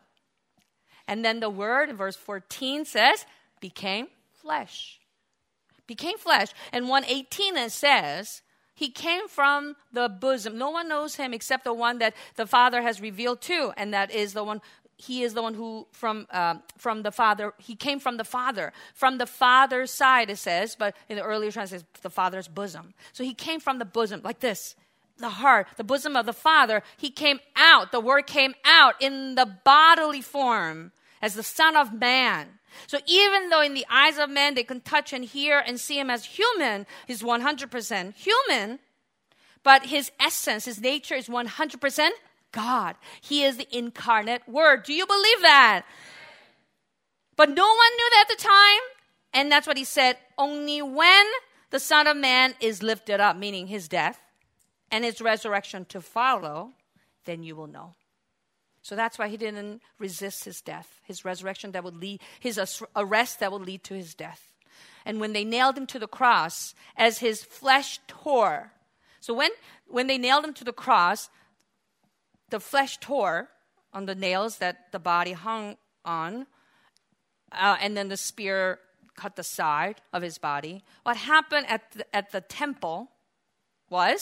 And then the Word, in verse 14, says, became flesh. Became flesh. And 1:18, it says, he came from the bosom. No one knows him except the one that the Father has revealed to, and that is the one. He is the one who from the Father. He came from the Father. From the Father's side, it says, but in the earlier translation, it says the Father's bosom. So he came from the bosom, like this. The heart, the bosom of the Father. He came out. The Word came out in the bodily form as the Son of Man. So even though in the eyes of men they can touch and hear and see him as human, he's 100% human, but his essence, his nature is 100% God. He is the incarnate Word. Do you believe that? But no one knew that at the time, and that's what he said. Only when the Son of Man is lifted up, meaning his death, and his resurrection to follow, then you will know. So that's why he didn't resist his death, his resurrection that would lead, his arrest that would lead to his death. And when they nailed him to the cross, as his flesh tore. So when they nailed him to the cross, the flesh tore on the nails that the body hung on, and then the spear cut the side of his body. What happened at the temple was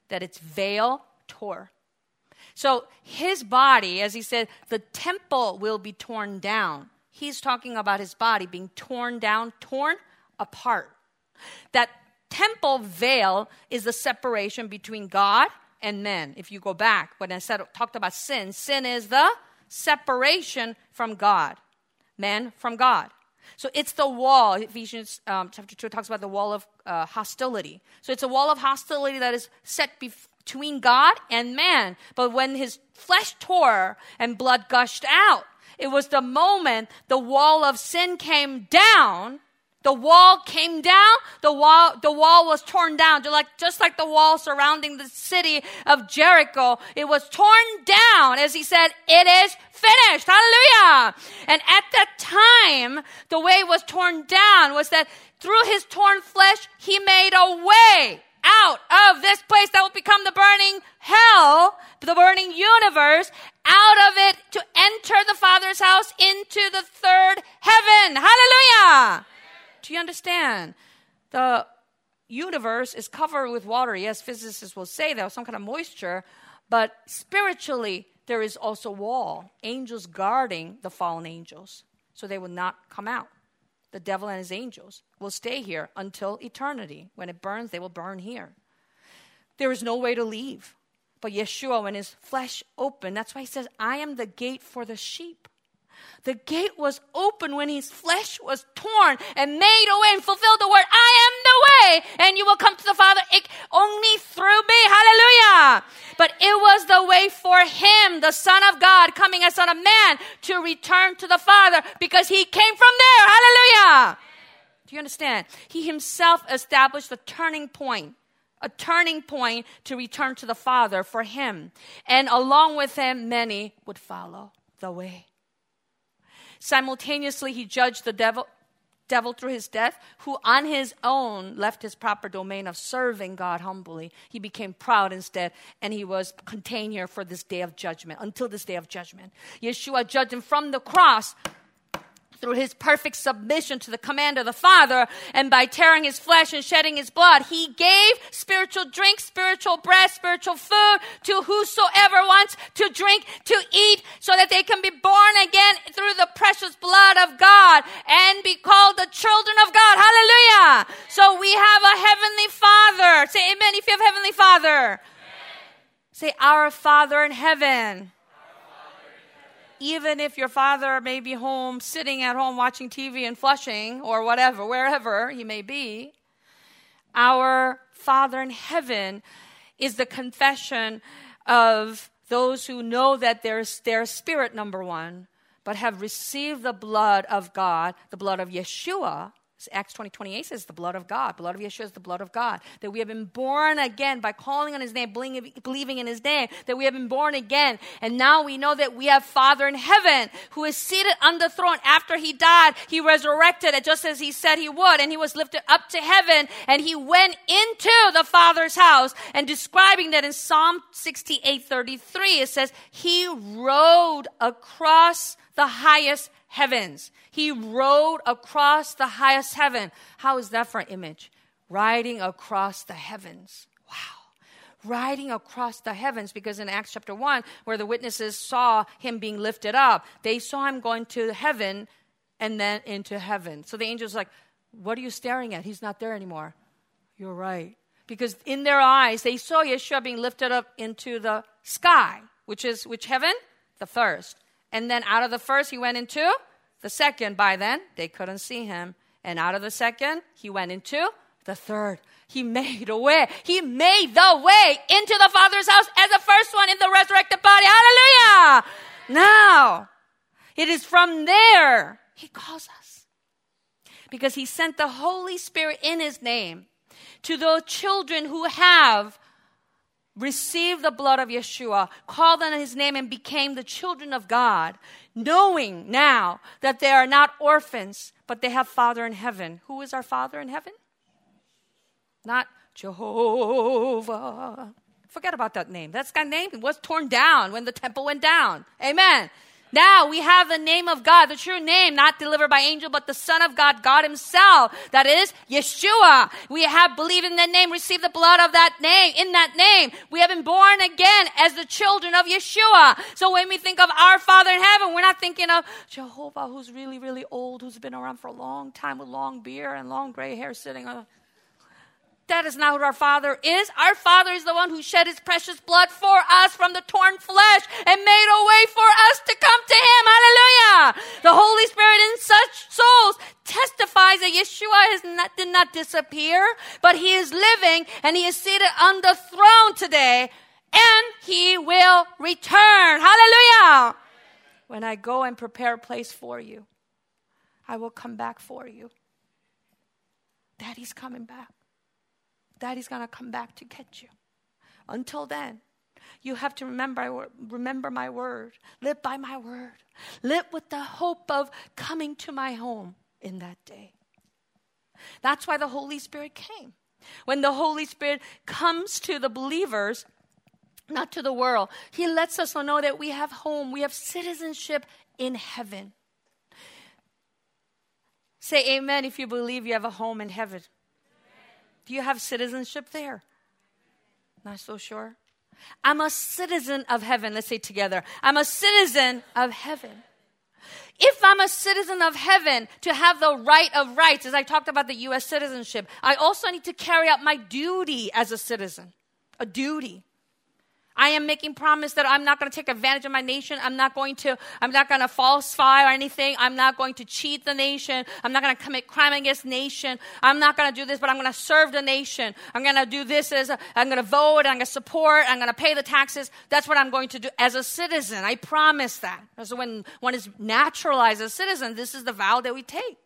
that its veil tore. So his body, as he said, the temple will be torn down. He's talking about his body being torn down, torn apart. That temple veil is the separation between God and men. If you go back, when I talked about sin, sin is the separation from God, man from God. So it's the wall. Ephesians chapter 2 talks about the wall of hostility. So it's a wall of hostility that is set between God and man. But when his flesh tore and blood gushed out, it was the moment the wall of sin came down. The wall came down, the wall was torn down, just like the wall surrounding the city of Jericho. It was torn down, as he said, it is finished. Hallelujah. And at that time, the way it was torn down was that through his torn flesh, he made a way out of this place that will become the burning hell, the burning universe, out of it to enter the Father's house into the third heaven. Hallelujah. Do you understand? The universe is covered with water. Yes, physicists will say there was some kind of moisture, but spiritually, there is also a wall. Angels guarding the fallen angels, so they will not come out. The devil and his angels will stay here until eternity. When it burns, they will burn here. There is no way to leave. But Yeshua, when his flesh opened, that's why he says, I am the gate for the sheep. The gate was open when his flesh was torn and made a way and fulfilled the word, I am the way, and you will come to the Father only through me. Hallelujah. But it was the way for him, the Son of God, coming as Son of Man, to return to the Father because he came from there. Hallelujah. Do you understand? He himself established a turning point to return to the Father for him. And along with him, many would follow the way. Simultaneously, he judged the devil through his death, who on his own left his proper domain of serving God humbly. He became proud instead, and he was contained here for this day of judgment, until this day of judgment. Yeshua judged him from the cross through his perfect submission to the command of the Father, and by tearing his flesh and shedding his blood, he gave spiritual drink, spiritual bread, spiritual food to whosoever wants to drink, to eat, so that they can be born again through the precious blood of God and be called the children of God. Hallelujah. So we have a heavenly Father. Say amen if you have heavenly Father. Amen. Say, our Father in heaven. Even if your father may be home, sitting at home watching TV in Flushing or whatever, wherever he may be, our Father in heaven is the confession of those who know that there's their spirit, number one, but have received the blood of God, the blood of Yeshua. Acts 20:28 says the blood of God. Blood of Yeshua is the blood of God. That we have been born again by calling on his name, believing in his name. That we have been born again. And now we know that we have Father in heaven who is seated on the throne. After he died, he resurrected it just as he said he would. And he was lifted up to heaven. And he went into the Father's house. And describing that in Psalm 68:33, it says, he rode across the highest heavens. He rode across the highest heaven. How is that for an image? Riding across the heavens. Wow. Riding across the heavens, because in Acts chapter 1, where the witnesses saw him being lifted up, they saw him going to heaven and then into heaven. So the angel's like, what are you staring at? He's not there anymore. You're right. Because in their eyes, they saw Yeshua being lifted up into the sky, which is which heaven? The first. And then out of the first, he went into the second. By then, they couldn't see him. And out of the second, he went into the third. He made a way. He made the way into the Father's house as the first one in the resurrected body. Hallelujah! Now, it is from there he calls us. Because he sent the Holy Spirit in his name to those children who have received the blood of Yeshua, called on his name, and became the children of God, knowing now that they are not orphans, but they have Father in heaven. Who is our Father in heaven? Not Jehovah. Forget about that name. That's that name was torn down when the temple went down. Amen. Now we have the name of God, the true name, not delivered by angel, but the Son of God, God himself. That is Yeshua. We have believed in that name, received the blood of that name. In that name, we have been born again as the children of Yeshua. So when we think of our Father in heaven, we're not thinking of Jehovah, who's really, really old, who's been around for a long time with long beard and long gray hair sitting on. That is not what our Father is. Our Father is the one who shed his precious blood for us from the torn flesh and made a way for us to come to him. Hallelujah. The Holy Spirit in such souls testifies that Yeshua did not disappear, but he is living and he is seated on the throne today, and he will return. Hallelujah. When I go and prepare a place for you, I will come back for you. Daddy's coming back. Daddy's going to come back to get you. Until then, you have to remember my word. Live by my word. Live with the hope of coming to my home in that day. That's why the Holy Spirit came. When the Holy Spirit comes to the believers, not to the world, he lets us know that we have home. We have citizenship in heaven. Say amen if you believe you have a home in heaven. Do you have citizenship there? Not so sure. I'm a citizen of heaven. Let's say together. I'm a citizen of heaven. If I'm a citizen of heaven, to have the right of rights, as I talked about the U.S. citizenship, I also need to carry out my duty as a citizen. A duty. I am making promise that I'm not going to take advantage of my nation. I'm not going to falsify or anything. I'm not going to cheat the nation. I'm not going to commit crime against the nation. I'm not going to do this, but I'm going to serve the nation. I'm going to do this I'm going to vote. I'm going to support. I'm going to pay the taxes. That's what I'm going to do as a citizen. I promise that. So when one is naturalized as a citizen, this is the vow that we take.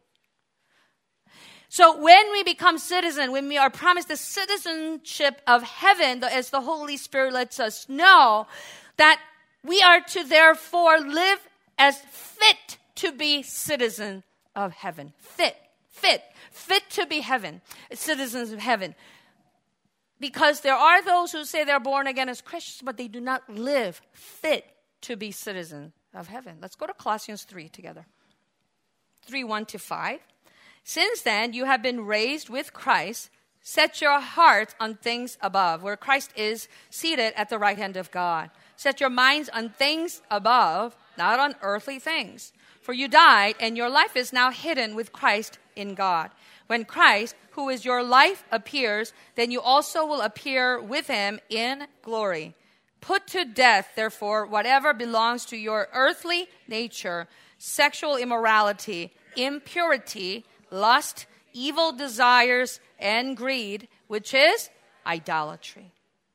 So when we become citizen, when we are promised the citizenship of heaven, as the Holy Spirit lets us know, that we are to therefore live as fit to be citizen of heaven. Fit to be heaven, citizens of heaven. Because there are those who say they're born again as Christians, but they do not live fit to be citizen of heaven. Let's go to Colossians 3 together. 3:1-5. Since then, you have been raised with Christ. Set your hearts on things above, where Christ is seated at the right hand of God. Set your minds on things above, not on earthly things. For you died, and your life is now hidden with Christ in God. When Christ, who is your life, appears, then you also will appear with him in glory. Put to death, therefore, whatever belongs to your earthly nature: sexual immorality, impurity, lust, evil desires, and greed, which is idolatry.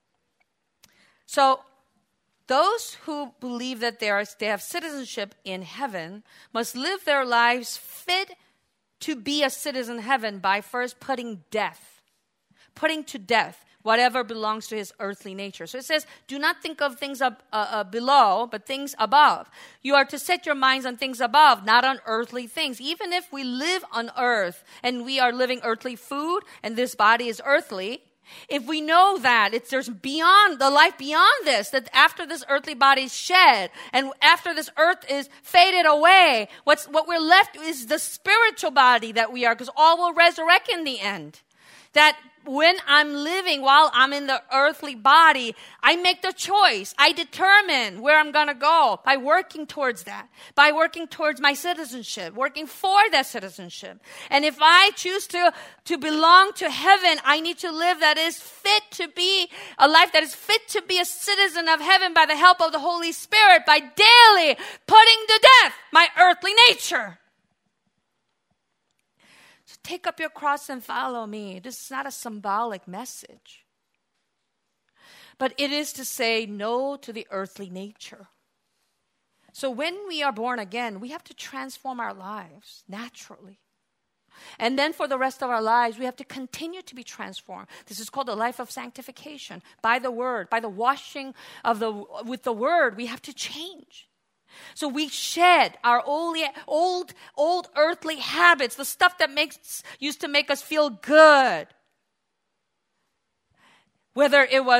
So those who believe that they have citizenship in heaven must live their lives fit to be a citizen of heaven by first putting to death whatever belongs to his earthly nature. So it says, do not think of things below, but things above. You are to set your minds on things above, not on earthly things. Even if we live on earth and we are living earthly food and this body is earthly, if we know that there's beyond the life beyond this, that after this earthly body is shed and after this earth is faded away, what we're left is the spiritual body that we are, because all will resurrect in the end. That when I'm living, while I'm in the earthly body, I make the choice. I determine where I'm going to go by working towards that, by working towards my citizenship, working for that citizenship. And if I choose to belong to heaven, I need to live that is fit to be a life that is fit to be a citizen of heaven by the help of the Holy Spirit, by daily putting to death my earthly nature. Take up your cross and follow me. This is not a symbolic message. But it is to say no to the earthly nature. So when we are born again, we have to transform our lives naturally. And then for the rest of our lives, we have to continue to be transformed. This is called the life of sanctification. By the word, by the washing with the word, we have to change. So we shed our old earthly habits, the stuff that used to make us feel good. Whether it was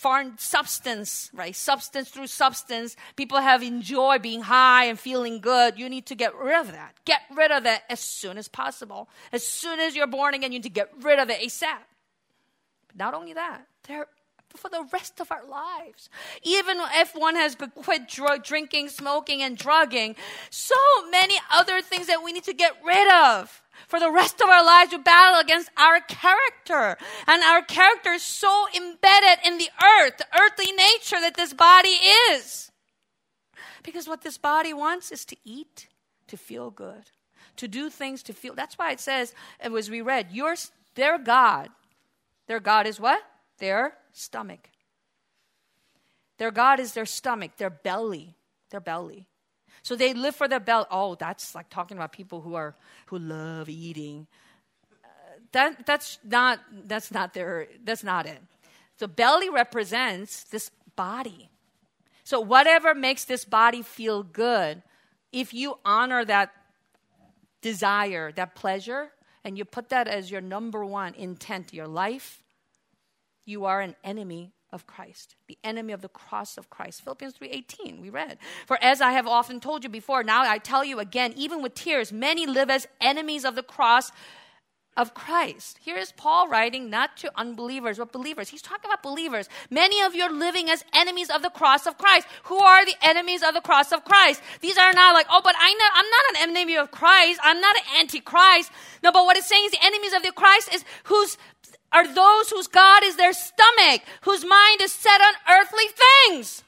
foreign substance, right? Substance through substance. People have enjoyed being high and feeling good. You need to get rid of that. Get rid of that as soon as possible. As soon as you're born again, you need to get rid of it ASAP. But not only that, they're for the rest of our lives. Even if one has quit drinking, smoking, and drugging, so many other things that we need to get rid of. For the rest of our lives, we battle against our character. And our character is so embedded in the earth, the earthly nature that this body is. Because what this body wants is to eat, to feel good, to do things to feel. That's why it says, as we read, their God. Their God is what? Their stomach. Their God is their stomach, their belly. Their belly. So they live for their belly. Oh, that's like talking about people who love eating. That's not it. So belly represents this body. So whatever makes this body feel good, if you honor that desire, that pleasure, and you put that as your number one intent to your life, you are an enemy of Christ, the enemy of the cross of Christ. Philippians 3:18, we read. For as I have often told you before, now I tell you again, even with tears, many live as enemies of the cross of Christ. Here is Paul writing not to unbelievers, but believers. He's talking about believers. Many of you are living as enemies of the cross of Christ. Who are the enemies of the cross of Christ? These are not like, but I'm not an enemy of Christ. I'm not an antichrist. No, but what it's saying is the enemies of the Christ is are those whose God is their stomach, whose mind is set on earthly things.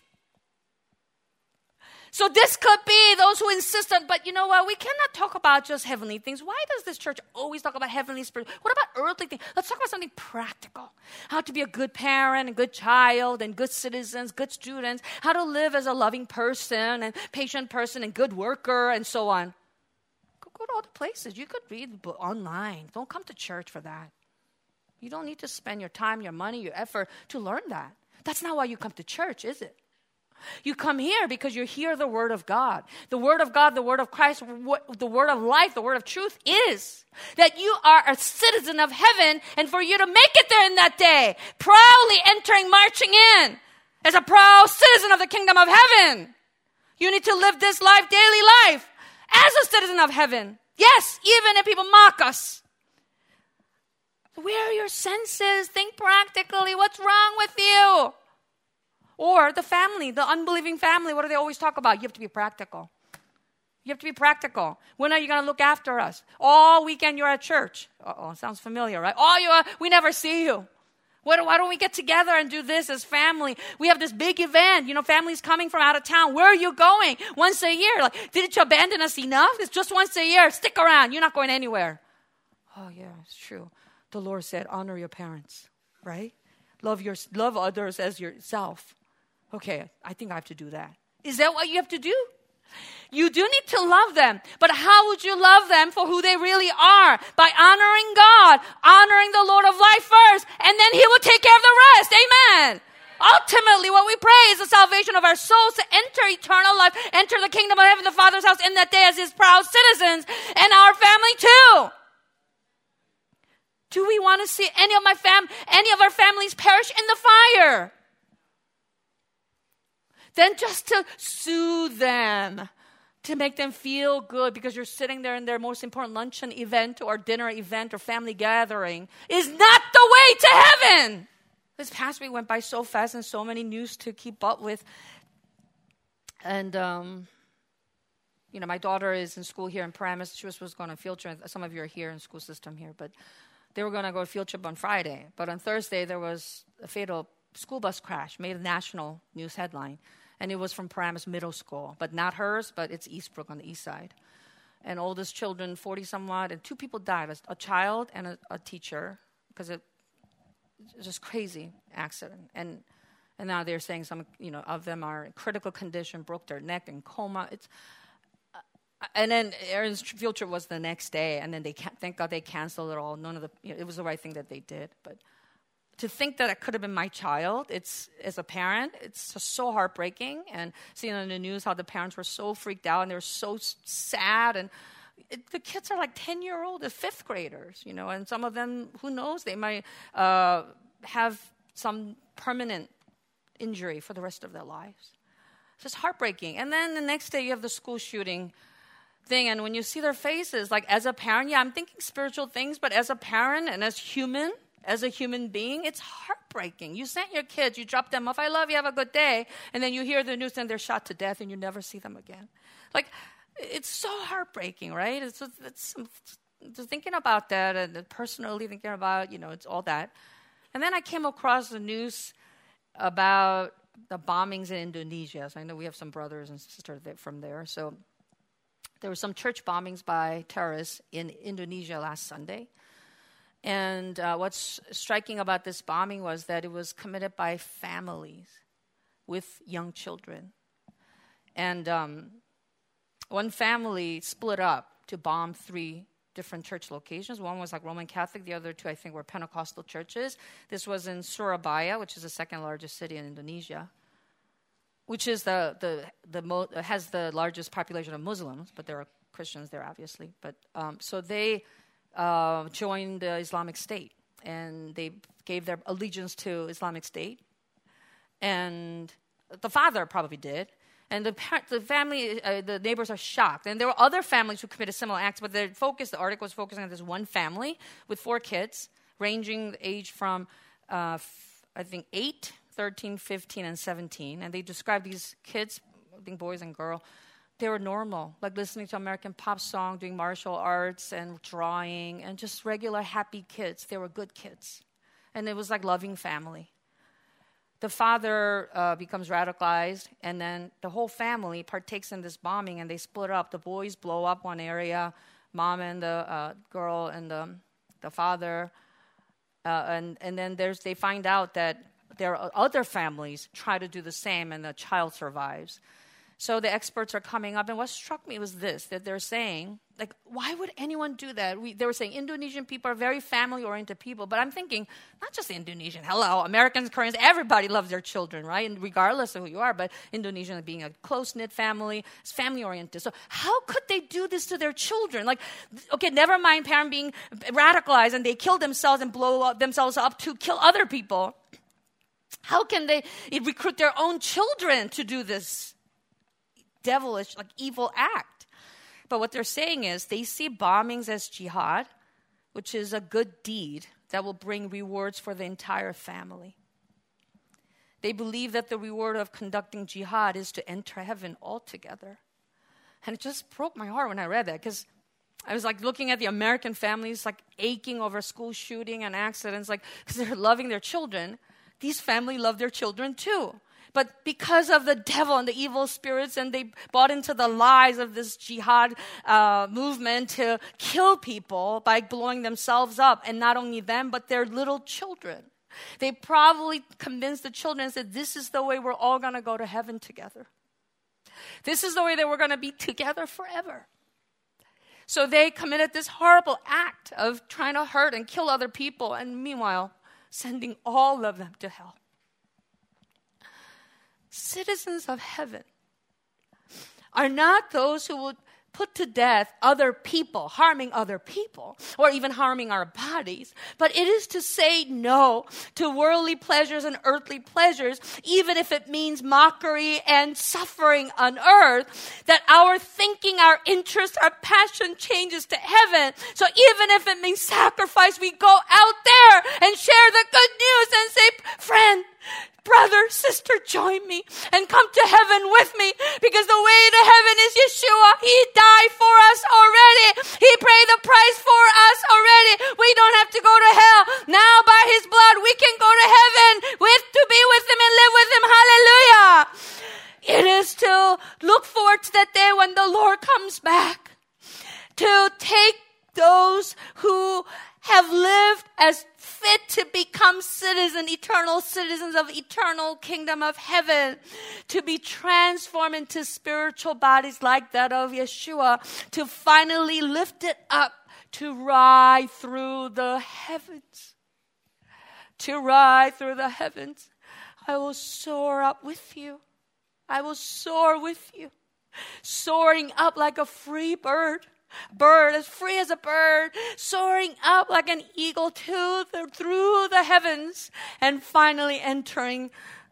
So this could be those who insist on, but you know what? We cannot talk about just heavenly things. Why does this church always talk about heavenly spirit? What about earthly things? Let's talk about something practical. How to be a good parent, a good child, and good citizens, good students. How to live as a loving person, and patient person, and good worker, and so on. Go to other places. You could read online. Don't come to church for that. You don't need to spend your time, your money, your effort to learn that. That's not why you come to church, is it? You come here because you hear the word of God. The word of God, the word of Christ, the word of life, the word of truth is that you are a citizen of heaven, and for you to make it there in that day, proudly entering, marching in as a proud citizen of the kingdom of heaven, you need to live this life, daily life, as a citizen of heaven. Yes, even if people mock us. Where are your senses? Think practically. What's wrong with you? Or the family, the unbelieving family. What do they always talk about? You have to be practical. You have to be practical. When are you going to look after us? All weekend you're at church. Sounds familiar, right? We never see you. Why don't we get together and do this as family? We have this big event. Families coming from out of town. Where are you going? Once a year. Like, didn't you abandon us enough? It's just once a year. Stick around. You're not going anywhere. Oh, yeah, it's true. The Lord said, honor your parents, right? Love others as yourself. Okay, I think I have to do that. Is that what you have to do? You do need to love them, but how would you love them for who they really are? By honoring God, honoring the Lord of life first, and then He will take care of the rest. Amen. Ultimately, what we pray is the salvation of our souls to enter eternal life, enter the kingdom of heaven, the Father's house in that day as His proud citizens, and our family too. Do we want to see any of our families perish in the fire? Then just to soothe them, to make them feel good because you're sitting there in their most important luncheon event or dinner event or family gathering is not the way to heaven. This past week went by so fast and so many news to keep up with. And, my daughter is in school here in Paramus. She was going on a field trip. Some of you are here in school system here, but they were going to go on a field trip on Friday. But on Thursday, there was a fatal school bus crash, made a national news headline. And it was from Paramus Middle School. But not hers, but it's Eastbrook on the east side. And oldest children, 40-some-odd, and 2 people died, a child and a teacher, because it was just crazy accident. And now they're saying some, of them are in critical condition, broke their neck in coma. And then Aaron's field trip was the next day, and then thank God they canceled it all. None of it was the right thing that they did. But to think that it could have been my child, as a parent, it's just so heartbreaking. And seeing on the news how the parents were so freaked out and they were so sad. And the kids are like 10-year-old, 5th graders, and some of them, who knows, they might have some permanent injury for the rest of their lives. It's just heartbreaking. And then the next day you have the school shooting thing, and when you see their faces, like as a parent, I'm thinking spiritual things, but as a parent and as a human being, it's heartbreaking. You sent your kids, you drop them off, I love you, have a good day, and then you hear the news and they're shot to death and you never see them again. Like, it's so heartbreaking, right? It's just thinking about that, and personally thinking about, it's all that. And then I came across the news about the bombings in Indonesia. So I know we have some brothers and sisters from there. So there were some church bombings by terrorists in Indonesia last Sunday. And what's striking about this bombing was that it was committed by families with young children. And one family split up to bomb 3 different church locations. One was like Roman Catholic. The other 2, I think, were Pentecostal churches. This was in Surabaya, which is the second largest city in Indonesia, which is has the largest population of Muslims, but there are Christians there, obviously. But so they joined the Islamic State, and they gave their allegiance to Islamic State. And the father probably did. And the family, the neighbors are shocked. And there were other families who committed similar acts, but the article was focusing on this one family with 4 kids, ranging the age from, I think, 8, 13, 15, and 17. And they described these kids, I think boys and girls, they were normal, like listening to American pop song, doing martial arts and drawing, and just regular happy kids. They were good kids. And it was like loving family. The father becomes radicalized, and then the whole family partakes in this bombing, and they split up. The boys blow up one area, mom and the girl and the father, and then they find out that there are other families try to do the same, and the child survives. So the experts are coming up, and what struck me was this, that they're saying, like, why would anyone do that? They were saying Indonesian people are very family-oriented people, but I'm thinking, not just Indonesian, hello, Americans, Koreans, everybody loves their children, right? And regardless of who you are, but Indonesian being a close-knit family, it's family-oriented. So how could they do this to their children? Like, okay, never mind parent being radicalized, and they kill themselves and blow themselves up to kill other people. How can they recruit their own children to do this devilish, like evil act? But what they're saying is they see bombings as jihad, which is a good deed that will bring rewards for the entire family. They believe that the reward of conducting jihad is to enter heaven altogether. And it just broke my heart when I read that, because I was like looking at the American families like aching over school shooting and accidents, like because they're loving their children. These families love their children too. But because of the devil and the evil spirits, and they bought into the lies of this jihad movement to kill people by blowing themselves up, and not only them, but their little children. They probably convinced the children and said, this is the way we're all going to go to heaven together. This is the way that we're going to be together forever. So they committed this horrible act of trying to hurt and kill other people, and meanwhile, sending all of them to hell. Citizens of heaven are not those who would put to death other people, harming other people, or even harming our bodies. But it is to say no to worldly pleasures and earthly pleasures, even if it means mockery and suffering on earth, that our thinking, our interest, our passion changes to heaven. So even if it means sacrifice, we go out there and share the good news and say, friend, brother, sister, join me and come to heaven with me, because the way to heaven is Yeshua. He died for us already. He paid the price for us already. We don't have to go to hell. Now by His blood we can go to heaven to be with Him and live with Him. Hallelujah. It is to look forward to that day when the Lord comes back to take those who have lived as fit to become eternal citizens of eternal kingdom of heaven, to be transformed into spiritual bodies like that of Yeshua, to finally lift it up, to ride through the heavens. To ride through the heavens. I will soar up with you. I will soar with you. Soaring up like a free bird, as free as a bird, soaring up like an eagle through the heavens, and finally entering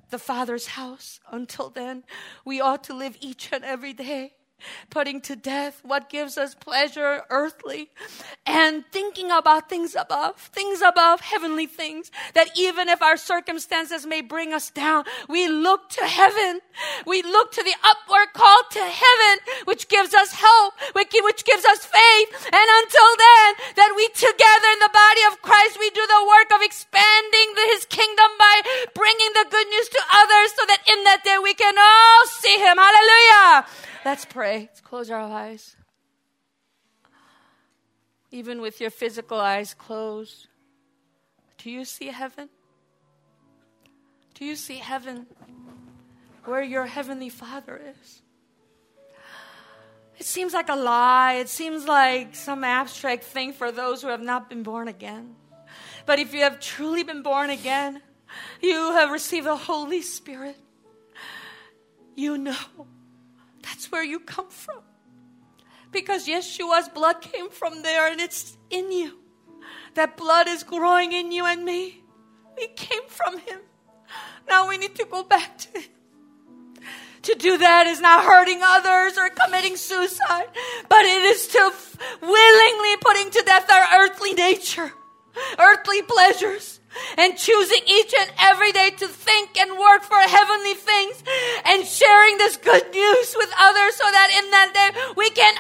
the Father's house. Until then, we ought to live each and every day putting to death what gives us pleasure earthly and thinking about things above, heavenly things, that even if our circumstances may bring us down, we look to heaven. We look to the upward call to heaven, which gives us hope, which gives us faith. And until then, that we together in the body of Christ, we do the work of expanding His kingdom by bringing the good news to others, so that in that day we can all see Him. Hallelujah. Let's pray. Let's close our eyes. Even with your physical eyes closed, do you see heaven? Do you see heaven where your heavenly Father is? It seems like a lie. It seems like some abstract thing for those who have not been born again. But if you have truly been born again, you have received the Holy Spirit. You know that's where you come from. Because Yeshua's blood came from there, and it's in you. That blood is growing in you and me. We came from Him. Now we need to go back to Him. To do that is not hurting others or committing suicide, but it is to willingly putting to death our earthly nature, earthly pleasures, and choosing each and every day to think and work for heavenly things, and sharing this good news with others, so that in that day we can